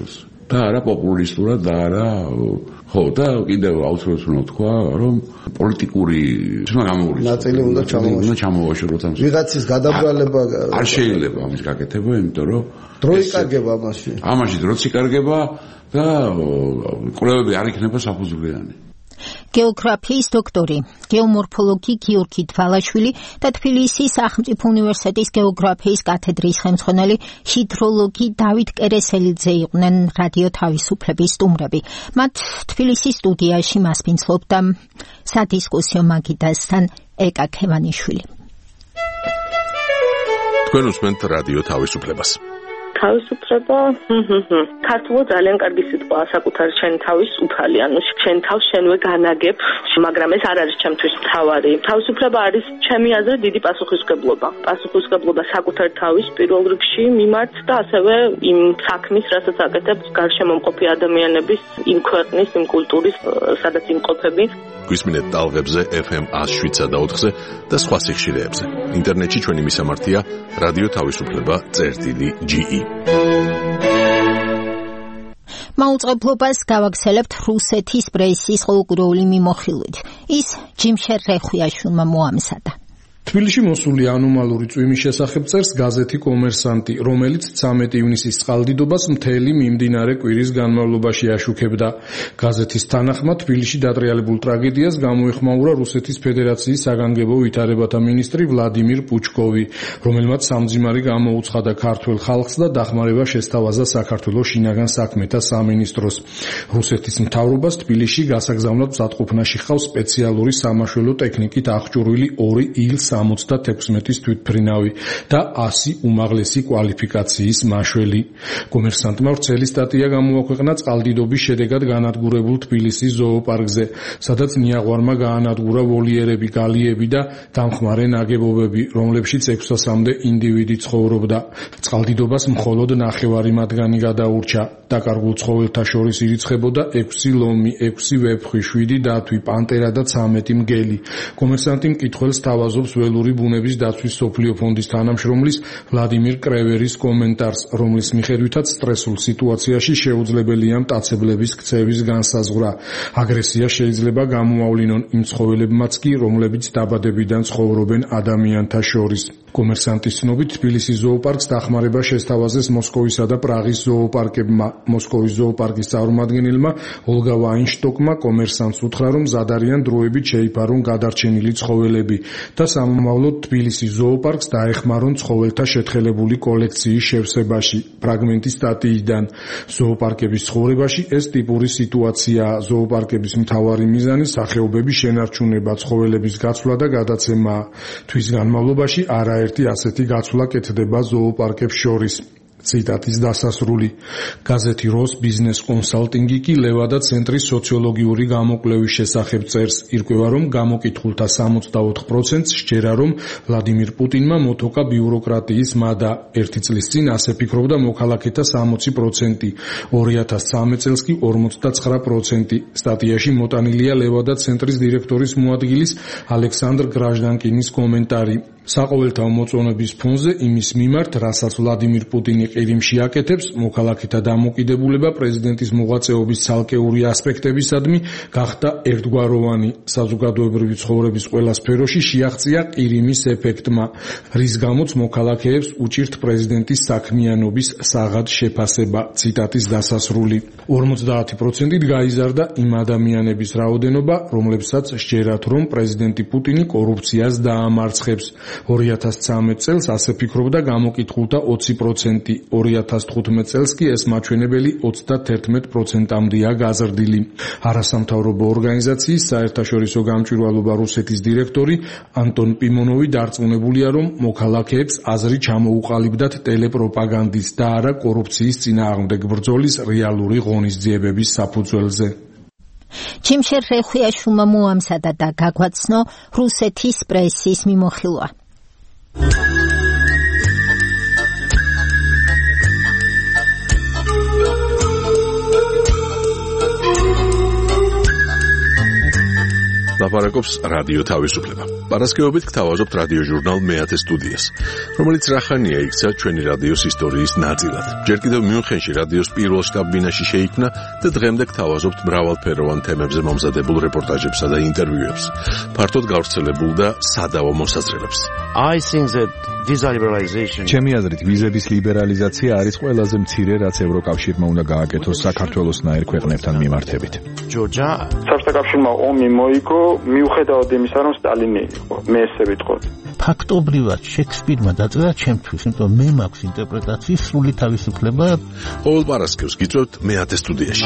და არა პოპულისტურად და არა ხო და კიდევ აუცილებლად უნდა თქვა რომ პოლიტიკური თქმა გამოურის ნაწილი უნდა ჩამოვაშოროთ ამ ვიღაცის გადაბრალება არ შეიძლება ამის გაკეთება იმიტომ რომ დრო იკარგება ამაში ამაში დროც იკარგება და კვლევები არ იქნება საფუძვლიანი გეოგრაფიის დოქტორი, გეომორფოლოგი გიორგი თვალაშვილი და თბილისის სახელმწიფო უნივერსიტეტის გეოგრაფიის კათედრის ხელმძღვანელი ჰიდროლოგი დავით კერესელიძე იყვნენ რადიო თავისუფლების სტუმრები. მათ თბილისის სტუდიაში მასპინძლობდა სადისკუსიო მაგიდასთან ეკა ქევანიშვილი. თქვენ უსმენთ რადიო თავისუფლებას. თავისუფლება ქართულად ძალიან კარგი სიტყვაა საკუთარი შენი თავის უფალი ანუ შენ თავს შენვე განაგებ მაგრამ ეს არ არის ჩემთვის მთავარი თავისუფლება არის ჩემი აზრით დიდი პასუხისმგებლობა პასუხისმგებლობა საკუთარი თავის პირველ რიგში მიმართ და ასევე იმ საქმის რასაც აკეთებს გარშემო მყოფი ადამიანების იმ ქვეყნის იმ კულტურის სადაც იმყოფები გვისმინეთ ტალღებზე ეფ ემ one oh seven და ოთხზე და სხვა სიხშირეებზე ინტერნეტში ჩვენი მისამართია რადიო თავისუფლება წერტილი ჯი ი მაუწყებლობას გავაგრძელებთ რუსეთის პრესის ყოველკვირეული მიმოხილვით. ის ჯიმშერ რეხვიაშვილმა მოამზადა. თბილისში მოსული ანომალური წვიმის შესახებ წერს გაზეთი კომერსანტი, რომელიც ცამეტი ივნისის წყალდიდობას მთელი მიმდინარე კვირის განმავლობაში აშუქებდა. გაზეთის თანახმად თბილისში დატრიალებულ ტრაგედიას გამოეხმაურა რუსეთის ფედერაციის საგანგებო ვითარებათა მინისტრი ვლადიმირ პუჩკოვი, რომელმაც სამძიმარი გამოუცხადა ქართველ ხალხს და დახმარება შესთავაზა საქართველოს შინაგან საქმეთა სამინისტროს. რუსეთის მთავრობას თბილისში გასაგზავნად მზადყოფნაში ჰყავს სპეციალური სამაშველო ტექნიკით აღჭურვილი ორი ილ სამოცდათექვსმეტის თვითმფრინავი და ასი უმაღლესი კვალიფიკაციის მაშველი. კომერსანტმა ვრცელი სტატია გამოაქვეყნა წყალდიდობის შედეგად განადგურებულ თბილისის ზოოპარკზე, სადაც ნიაღვარმა გაანადგურა ვოლიერები, გალიები და დამხმარე ნაგებობები, რომლებშიც ექვსასამდე ინდივიდი ცხოვრობდა. წყალდიდობას მხოლოდ ნახევარი მათგანი გადაურჩა. დაკარგულ ცხოველთა შორის ირიცხებოდა ექვსი ლომი, ექვსი ვეფხვი, შვიდი დათვი, პანტერა და ცამეტი მგელი. კომერსანტი მკითხველს თავაზობს ველური ბუნების დაცვის სოფლიო ფონდის თანამშრომლის ვლადიმირ კრევერის კომენტარს, რომლის მიხედვითაც სტრესულ სიტუაციაში შეუძლებელია მტაცებლების ქცევის განსაზღვრა. აგრესია შეიძლება გამოავლინონ იმ ცხოველებმაც კი, რომლებიც დაბადებიდან ცხოვრობენ ადამიანთა შორის. კომერსანტის ცნობით თბილისის ზოოპარკს დახმარება შესთავაზეს მოსკოვისა და პრაღის ზოოპარკებმა. მოსკოვის ზოოპარკის წარმომადგენელმა ოლგა ვაინშტოკმა კომერსანტს უთხრა, რომ მზად არიან დროებით შეიფარონ გადარჩენილი ცხოველები და სამომავლოდ თბილისის ზოოპარკს დაეხმარონ ცხოველთა შეთხელებული კოლექციის შევსებაში. ფრაგმენტი სტატიიდან. ზოოპარკების ცხოვრებაში ეს ტიპური სიტუაციაა. ზოოპარკების მთავარი მიზანი სახეობების შენარჩუნება, ცხოველების გაცვლა და გადაცემაა. თვის განმავლობაში არაერთი ასეთი გაცვლა კეთდება ზოოპარკებს შორის. ციტატის დასასრული. გაზეთი როს ბიზნეს კონსალტინგი კი ლევადა ცენტრის სოციოლოგიური გამოკვლევის შესახებ წერს. ირკვევა, რომ გამოკითხულთა სამოცდაოთხ პროცენტს სჯერა, რომ ვლადიმირ პუტინმა მოთოკა ბიუროკრატიის მადა. ერთი წლის წინ ასე ფიქრობდა მოქალაქეთა სამოცი პროცენტი, ორი ათას ცხრამეტ წელს კი ორმოცდაცხრა პროცენტი. სტატიაში მოტანილია ლევადა ცენტრის დირექტორის მოადგილის ალექსანდრ გრაჟდანკინის კომენტარი. საყოველთაო მოწონების ფონზე იმის მიმართ, რასაც ვლადიმირ პუტინი ყირიმში აკეთებს, მოქალაქეთა დამოკიდებულება პრეზიდენტის მოღვაწეობის ცალკეული ასპექტებისადმი გახდა ერთგვაროვანი. საზოგადოებრივი ცხოვრების ყველა სფეროში შეაღწია ყირიმის ეფექტმა, რის გამოც მოქალაქეებს უჭირთ პრეზიდენტის საქმიანობის საღად შეფასება. ციტატის დასასრული. ორმოცდაათი პროცენტით გაიზარდა იმ ადამიანების რაოდენობა, რომლებსაც სჯერათ, რომ პრეზიდენტი პუტინი კორუფციას დაამარცხებს. ორი ათას ცხრამეტ წელს ასე ფიქრობდა გამოკითხულთა ოცი პროცენტი, ორი ათას თხუთმეტ წელს კი ეს მაჩვენებელი ოცდათერთმეტ პროცენტამდეა გაზრდილი. არასამთავრობო ორგანიზაციის საერთაშორისო გამჭვირვალობა რუსეთის დირექტორი ანტონ პიმონოვი დარწმუნებულია, რომ მოქალაქეებს აზრი ჩამოუყალიბდათ ტელეპროპაგანდის და არა კორუფციის წინააღმდეგ ბრძოლის რეალური ღონისძიებების საფუძველზე. ჯიმშერ რეხვიაშვილმა მოამზადა და გაგვაცნო რუსეთის პრესის მიმოხილვა. ლაპარაკობს რადიო თავისუფლება. პარასკევობით გთავაზობთ რადიო ჟურნალ მეათე სტუდიას, რომელიც რახანია იქცა ჩვენი რადიოს ისტორიის ნაწილად. ჯერ კიდევ მიუნხენში რადიოს პირველ შტაბ-ბინაში შეიქმნა და დღემდე გთავაზობთ მრავალფეროვან თემებზე მომზადებულ რეპორტაჟებსა და ინტერვიუებს. ფართოდ გავრცელებულ და სადავო მოსაზრებებს. I think that visa liberalization ჩემი აზრით ვიზების ლიბერალიზაცია არის ყველაზე მცირე, რაც ევროკავშირმა უნდა გააკეთოს საქართველოსნაირ ქვეყნებთან მიმართებით. Georgia საბჭოთა კავშირმა ომი მოიგო მიუხედავად იმისა, რომ სტალინი იყო. მე ესე ვიტყოდი. ფაქტობრივად შექსპირმა დაწერა ჩემთვის, იმიტომ მე მაქვს ინტერპრეტაციის სრული თავისუფლება. ყოველ პარასკევს გიწევთ მეათე სტუდიაში.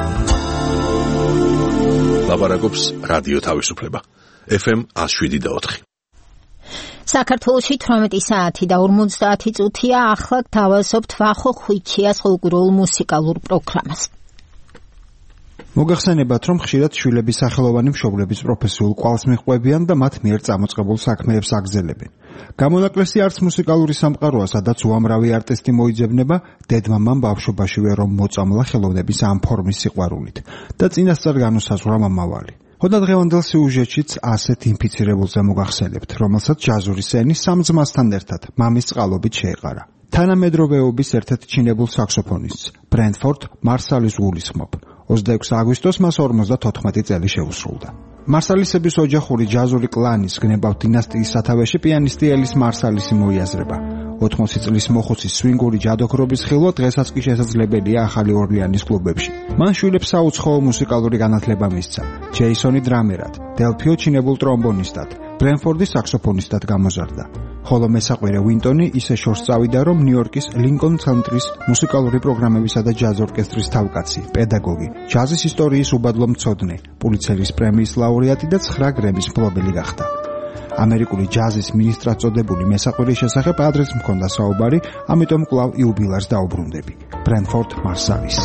ლაპარაკობს რადიო თავისუფლება. ეფ ემ εκατო შვიდ და ოთხი. საქართველოში თვრამეტი საათი და ორმოცდაათი წუთია, ახლა გთავაზობთ ვახო ხვიჩიას ხალხურ მუსიკალურ პროგრამას. მოგახსენებათ, რომ ხშირად შვილების სახელოვანი მშობლების პროფესიულ კვალს მიჰყვებიან და მათ მიერ წამოწყებულ საქმეებს აგზელებენ. გამონაკლისი არც მუსიკალური სამყაროა, სადაც უამრავი არტისტი მოიძებნება დედმამამ ბავშვობაშივე რომ მოწამლა ხელოვნების ამ ფორმის სიყვარულით და წინასწარ განუსაზღვრა მომავალი. ხოდა დღევანდელ სიუჟეტშიც ასეთ ინფიცირებულზე მოგახსენებთ, რომელსაც ჯაზური სცენი სამ ძმასთან ერთად მამის წყალობით შეეყარა. თანამედროვეობის ერთ-ერთ ჩინებულ საქსოფონისტს, ბრენდფორდ მარსალის გულისხმობ. ოცდაექვსი აგვისტოს მას ორმოცდათოთხმეტი წელი შეუსრულდა. მარსალისების ოჯახური ჯაზური კლანის გნებავ დინასტიის სათავეში პიანისტი ელის მარსალისი მოიაზრება. ოთხმოცი წლის მოხუცის სვინგური ჯადოქრობის ხილვა დღესაც კი შესაძლებელია ახალი ორლეანის კლუბებში. მან შვილებს საუცხოო მუსიკალური განათლება მისცა. ჯეისონი დრამერად, დელფიო ჩინებულ ტრომბონისტად, ბრენფორდი საქსოფონისტად გამოზარდა. ხოლო მესაყვირე ვინტონი ისე შორს წავიდა, რომ ნიუ-იორკის ლინკონ ცენტრის მუსიკალური პროგრამებისა და ჯაზ ორკესტრის თავკაცი, პედაგოგი, ჯაზის ისტორიის უბადლო მცოდნე, პულიცერის პრემიის ლაურეატი და ცხრა გრემის მფლობელი გახდა. ამერიკული ჯაზის მინისტრად წოდებული მესაყვირის შესახებ ადრეც მქონდა საუბარი, ამიტომ კვლავ იუბილარს დაუბრუნდები. ბრენფორდ მარსალის.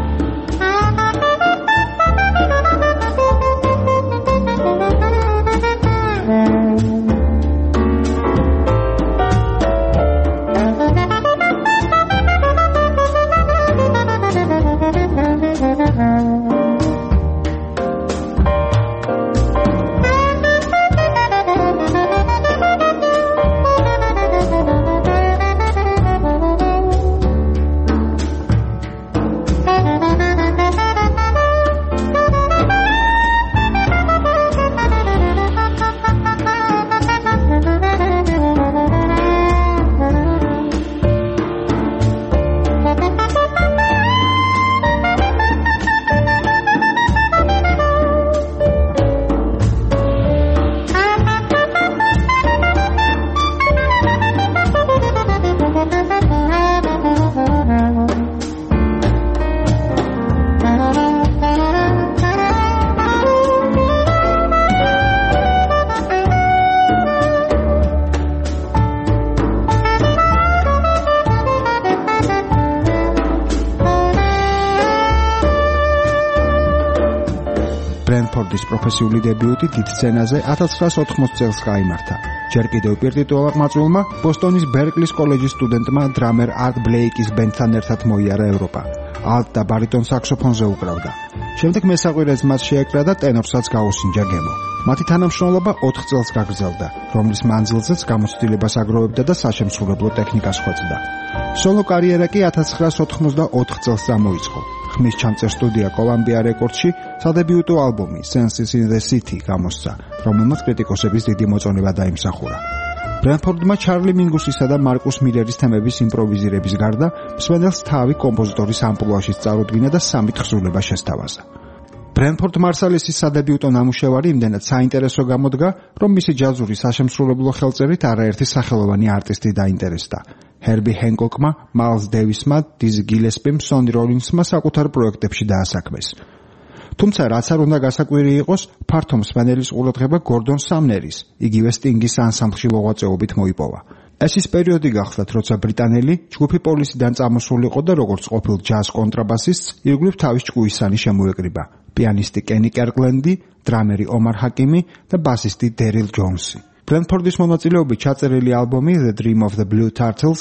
ბრენფორდის პროფესიული დებიუტი დიდ სცენაზე ათას ცხრაას ოთხმოცი წელს გაიმართა. ჯერ კიდევ პირტიტუალმა ბოსტონის ბერკლის კოლეჯის სტუდენტმა დრამერ არტ ბლეიკის ბენდთან ერთად მოიარა ევროპა. ალტ და ბარიტონ საქსოფონზე უკრავდა. შემდეგ მესაყვირე ძმას შეეკრა და ტენორსაც გაუსინჯა გემო. მათი თანამშრომლობა ოთხ წელს გაგრძელდა, რომლის მანძილზეც გამოცდილებას აგროვებდა და საშემსრულებლო ტექნიკას ხვეწდა. სოლო კარიერა კი ათას ცხრაას ოთხმოცდაოთხ წელს წამოიწყო. ხმის ჩამწერ სტუდია კოლუმბია რეკორდსში სადებიუტო ალბომი Senses in the City გამოსცა, რომელმაც კრიტიკოსების დიდი მოწონება დაიმსახურა. ბრენფორდმა ჩარლი მინგუსისა და მარკუს მილერის თემების იმპროვიზირების გარდა მსმენელს თავი კომპოზიტორის ამპლუაშიც წარუდგინა და სამი თხზულება შესთავაზა. ბრენფორდ მარსალისის სადებიუტო ნამუშევარი იმდენად საინტერესო გამოდგა, რომ მისი ჯაზური საშემსრულებლო ხელწერით არაერთი სახელოვანი არტისტი დაინტერესდა. ჰერბი ჰენკოკმა, მაილს დევისმა, დიზი გილესპიმ, სონი როლინსმა საკუთარ პროექტებში დაასაქმეს. თუმცა რაც არ უნდა გასაკვირი იყოს, ფართო მსმენელის ყურადღება გორდონ სამნერის, იგივე სტინგის ანსამბლში მოღვაწეობით მოიპოვა. ეს ის პერიოდი გახლდათ, როცა ბრიტანელი ჯგუფი პოლისიდან წამოსულიყო და როგორც ყოფილ ჯაზ კონტრაბასისტს ირგვლივ თავის ჭკუისანი შემოეკრიბა. პიანისტი კენი კერკლენდი, დრამერი ომარ ჰაკიმი და ბასისტი დერილ ჯონსი. ბრენფორდის მონაწილეობით ჩაწერილი ალბომი The Dream of the Blue Turtles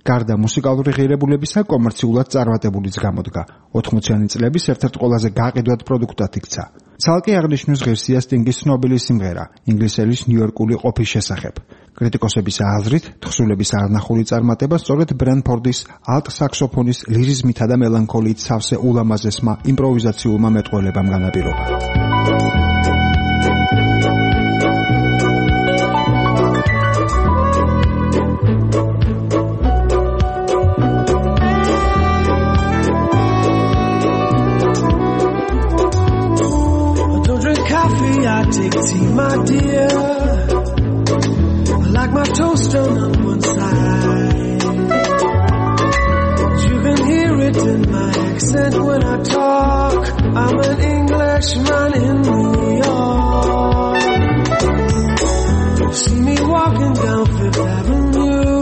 გარდა მუსიკალური ღირებულებისა კომერციულად წარმატებულიც გამოდგა. ოთხმოციანი წლების ერთ-ერთ ყველაზე გაყიდვად პროდუქტად იქცა. ცალკე აღნიშნვის ღირსია სტინგის ცნობილი სიმღერა ინგლისელის ნიუ-იორკული ყოფის შესახებ. კრიტიკოსების აზრით, თხზულების არნახული წარმატება სწორედ ბრენფორდის ალტ საქსოფონის ლირიზმითა და მელანქოლიით სავსე ულამაზესმა იმპროვიზაციულმა მეტყველებამ განაპირობა. I take tea, my dear. I like my toast on one side. You can hear it in my accent when I talk. I'm an Englishman in New York. You see me walking down Fifth Avenue,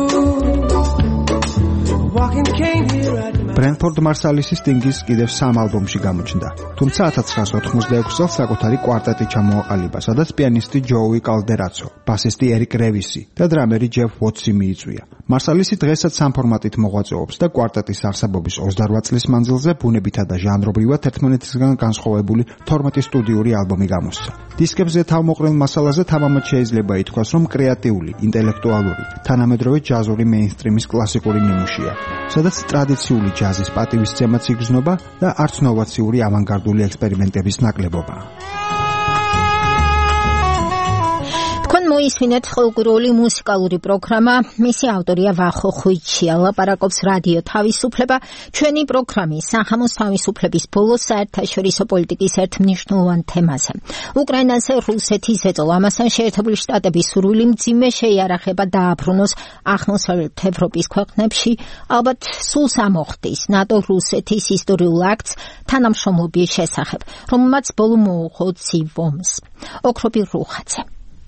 walking cane here at ბრენფორდ მარსალისი სტინგის კიდევ სამ ალბომში გამოჩნდა. თუმცა 천구 ოცდაექვსი წელს საკუთარი კვარტეტი ჩამოაყალიბა, სადაც პიანისტი ჯოუი კალდერაცო, ბასისტი ერიკ რევისი და დრამერი ჯეფ ვოტსი მიიწვია. მარსალისი დღესაც სამ ფორმატით მოღვაწეობს და კვარტეტის არსებობის ოცდარვა წლის მანძილზე ბუნებითა და ჟანრობრივად ერთმანეთისგან განსხვავებული თორმეტი სტუდიური ალბომი გამოსცა. დისკებზე თავმოყრილ მასალაზე თამამად შეიძლება ითქვას, რომ კრეატიული, ინტელექტუალური, თანამედროვე ჯაზური მეინსტრიმის კლასიკური ნიმუშია, სადაც ტრადიციული ჯაზის პატივისცემაც იგრძნობა და არც ნოვაციური ავანგარდული ექსპერიმენტების ნაკლებობაა. თქვენ მოისმინეთ ხელგრული მუსიკალური პროგრამა, მისი ავტორია ვახო ხვიჩია, ლაპარაკობს რადიო თავისუფლება. ჩვენი პროგრამის სახამოს თავისუფლების ბოლოს საერთაშორისო პოლიტიკის ერთ მნიშვნელოვან თემაზე. უკრაინაზე რუსეთის ეწოლა, ამასთან შეერთებული შტატების სურვილი მძიმე შეიარაღება დააბრუნოს აღმოსავლეთ ევროპის ქვეყნებში, ალბათ სულს ამოხდის ნატო რუსეთის ისტორიულ აქტს თანამშრომლობის შესახებ, რომელმაც ბოლო მოუღო ცივ ომს. ოქროპი რუხაძე.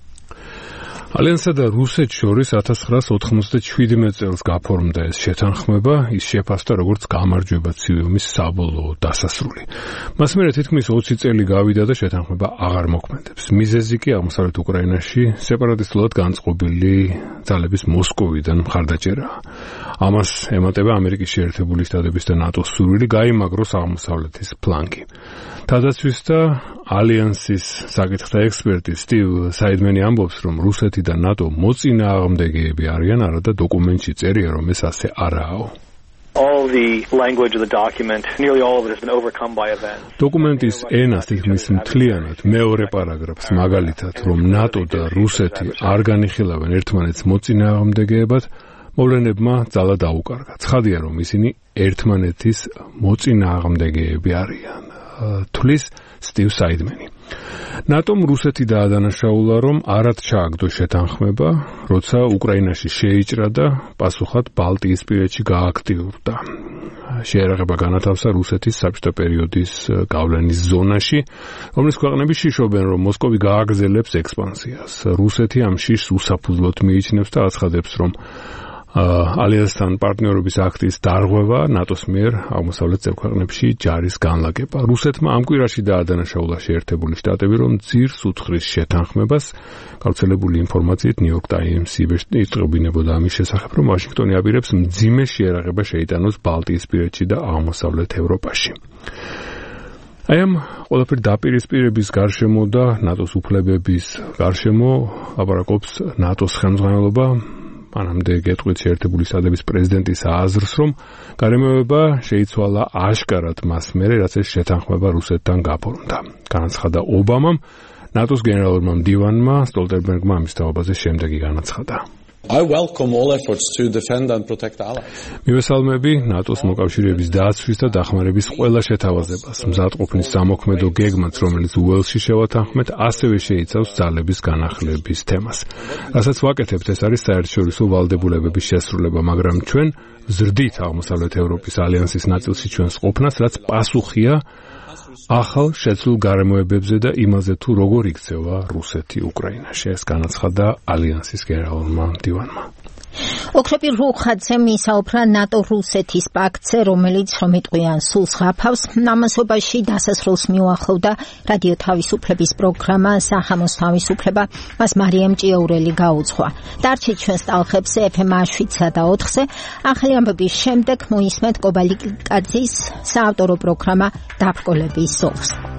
ალიანსა და რუსეთს შორის 천구 ოთხმოცდაშვიდმეტ წელს გაფორმდა ეს შეთანხმება, ის შეფასდა როგორც გამარჯვება ცივი ომის საბოლოო დასასრული. მას მერე თითქმის ოცი წელი გავიდა და შეთანხმება აღარ მოქმედებს. მიზეზი კი აღმოსავლეთ უკრაინაში სეპარატისტულად განწყობილი ძალების მოსკოვიდან მხარდაჭერაა. ამას ემატება ამერიკის შეერთებული შტატების და ნატოს სურვილი გაიმაგროს აღმოსავლეთის ფლანგი. თავდაცვის და ალიანსის საკითხთა ექსპერტი სტივ საიდმენი ამბობს, რომ რუსეთი და ნატო მოწინააღმდეგეები არიან, არადა დოკუმენტში წერია, რომ ეს ასე არაო. All the language of the document, nearly all of it has been overcome by events. დოკუმენტის ენა თითქმის მთლიანად მეორე პარაგრაფს მაგალითად, რომ ნატო და რუსეთი არ განიხილავენ ერთმანეთს მოწინააღმდეგეებად, მოვლენებმა ძალა დაუკარგა. ცხადია, რომ ისინი ერთმანეთის მოწინააღმდეგეები არიან. თulis სტივ საიდმენი. ნატომ რუსეთი დაადანაშაულა, რომ არად ჩააგდო შეთანხმება, როცა უკრაინაში შეიჭრა და პასუხად ბალტიისპირეთში გააქტიურდა. შეერაღება განათავსა რუსეთის საბჭოთა პერიოდის გავლენის ზონაში, რომლის ქვეყნები შიშობენ, რომ მოსკოვი გააგრძელებს ექსპანსიას. რუსეთი ამ შიშს უსაფუძვლოდ მიიჩნევს და აცხადებს, რომ ალიანსთან პარტნიორობის აქტის დარღვევა ნატოს მიერ აღმოსავლეთ ქვეყნებში ჯარის განლაგება. რუსეთმა ამ კვირაში დაადანაშაულა შეერთებული შტატები, რომ ძირს უძღვრის შეთანხმებას. გავრცელებული ინფორმაციით ნიუ-იორკ ტაიმსი იწყებინებოდა ამის შესახებ, რომ ვაშინგტონი აპირებს მძიმე შეერაღება შეიტანოს ბალტიისპირეთში და აღმოსავლეთ ევროპაში. აი ამ ყველაფერი დაპირისპირების გარშემო და ნატოს უფლებების გარშემო ლაპარაკობს ნატოს ხელმძღვანელობა. მანამდე გეტყვით შეერთებული შტატების პრეზიდენტის აზრს, რომ გარემოება შეიცვალა აშკარად მას მერე, რაც ეს შეთანხმება რუსეთთან გაფორმდა. განაცხადა ობამამ, ნატოს გენერალურმა მდივანმა სტოლტენბერგმა ამის თაობაზე შემდეგი განაცხადა. I welcome all efforts to defend and protect allies. მივესალმები ნატოს მოკავშირეების დაცვის და დახმარების ყველა შეთავაზებას. მზადყოფნის სამოქმედო გეგმაც, რომელიც უელსში შევათანხმეთ, ასევე შეიცავს ძალების განახლების თემას. რასაც ვაკეთებთ, ეს არის საერთაშორისო ვალდებულებების შესრულება, მაგრამ ჩვენ ვზრდით აღმოსავლეთ ევროპის ალიანსის ნაწილში ჩვენს ყოფნას, რაც პასუხია ახალ შეცვლილ გარემოებებზე და იმაზე, თუ როგორ იქცევა რუსეთი უკრაინაში. ეს განაცხადა ალიანსის გენერალურმა მდივანმა. ოქროპირ რუხაძე მისაუბრა ნატო-რუსეთის პაქტზე, რომელიც რომ იტყვიან სულს ღაფავს, ამასობაში დასასრულს მიუახლოვდა რადიო თავისუფლების პროგრამა სახამოს თავისუფლება, მას მარიამ ჭიაურელი გაუძღვა. დარჩით ჩვენს ტალხებზე ეფ ემ შვიდსა და ოთხზე. ახალი ამბების შემდეგ მოისმენთ კობალიკაძის საავტორო პროგრამა დაბრკოლების ზოლს.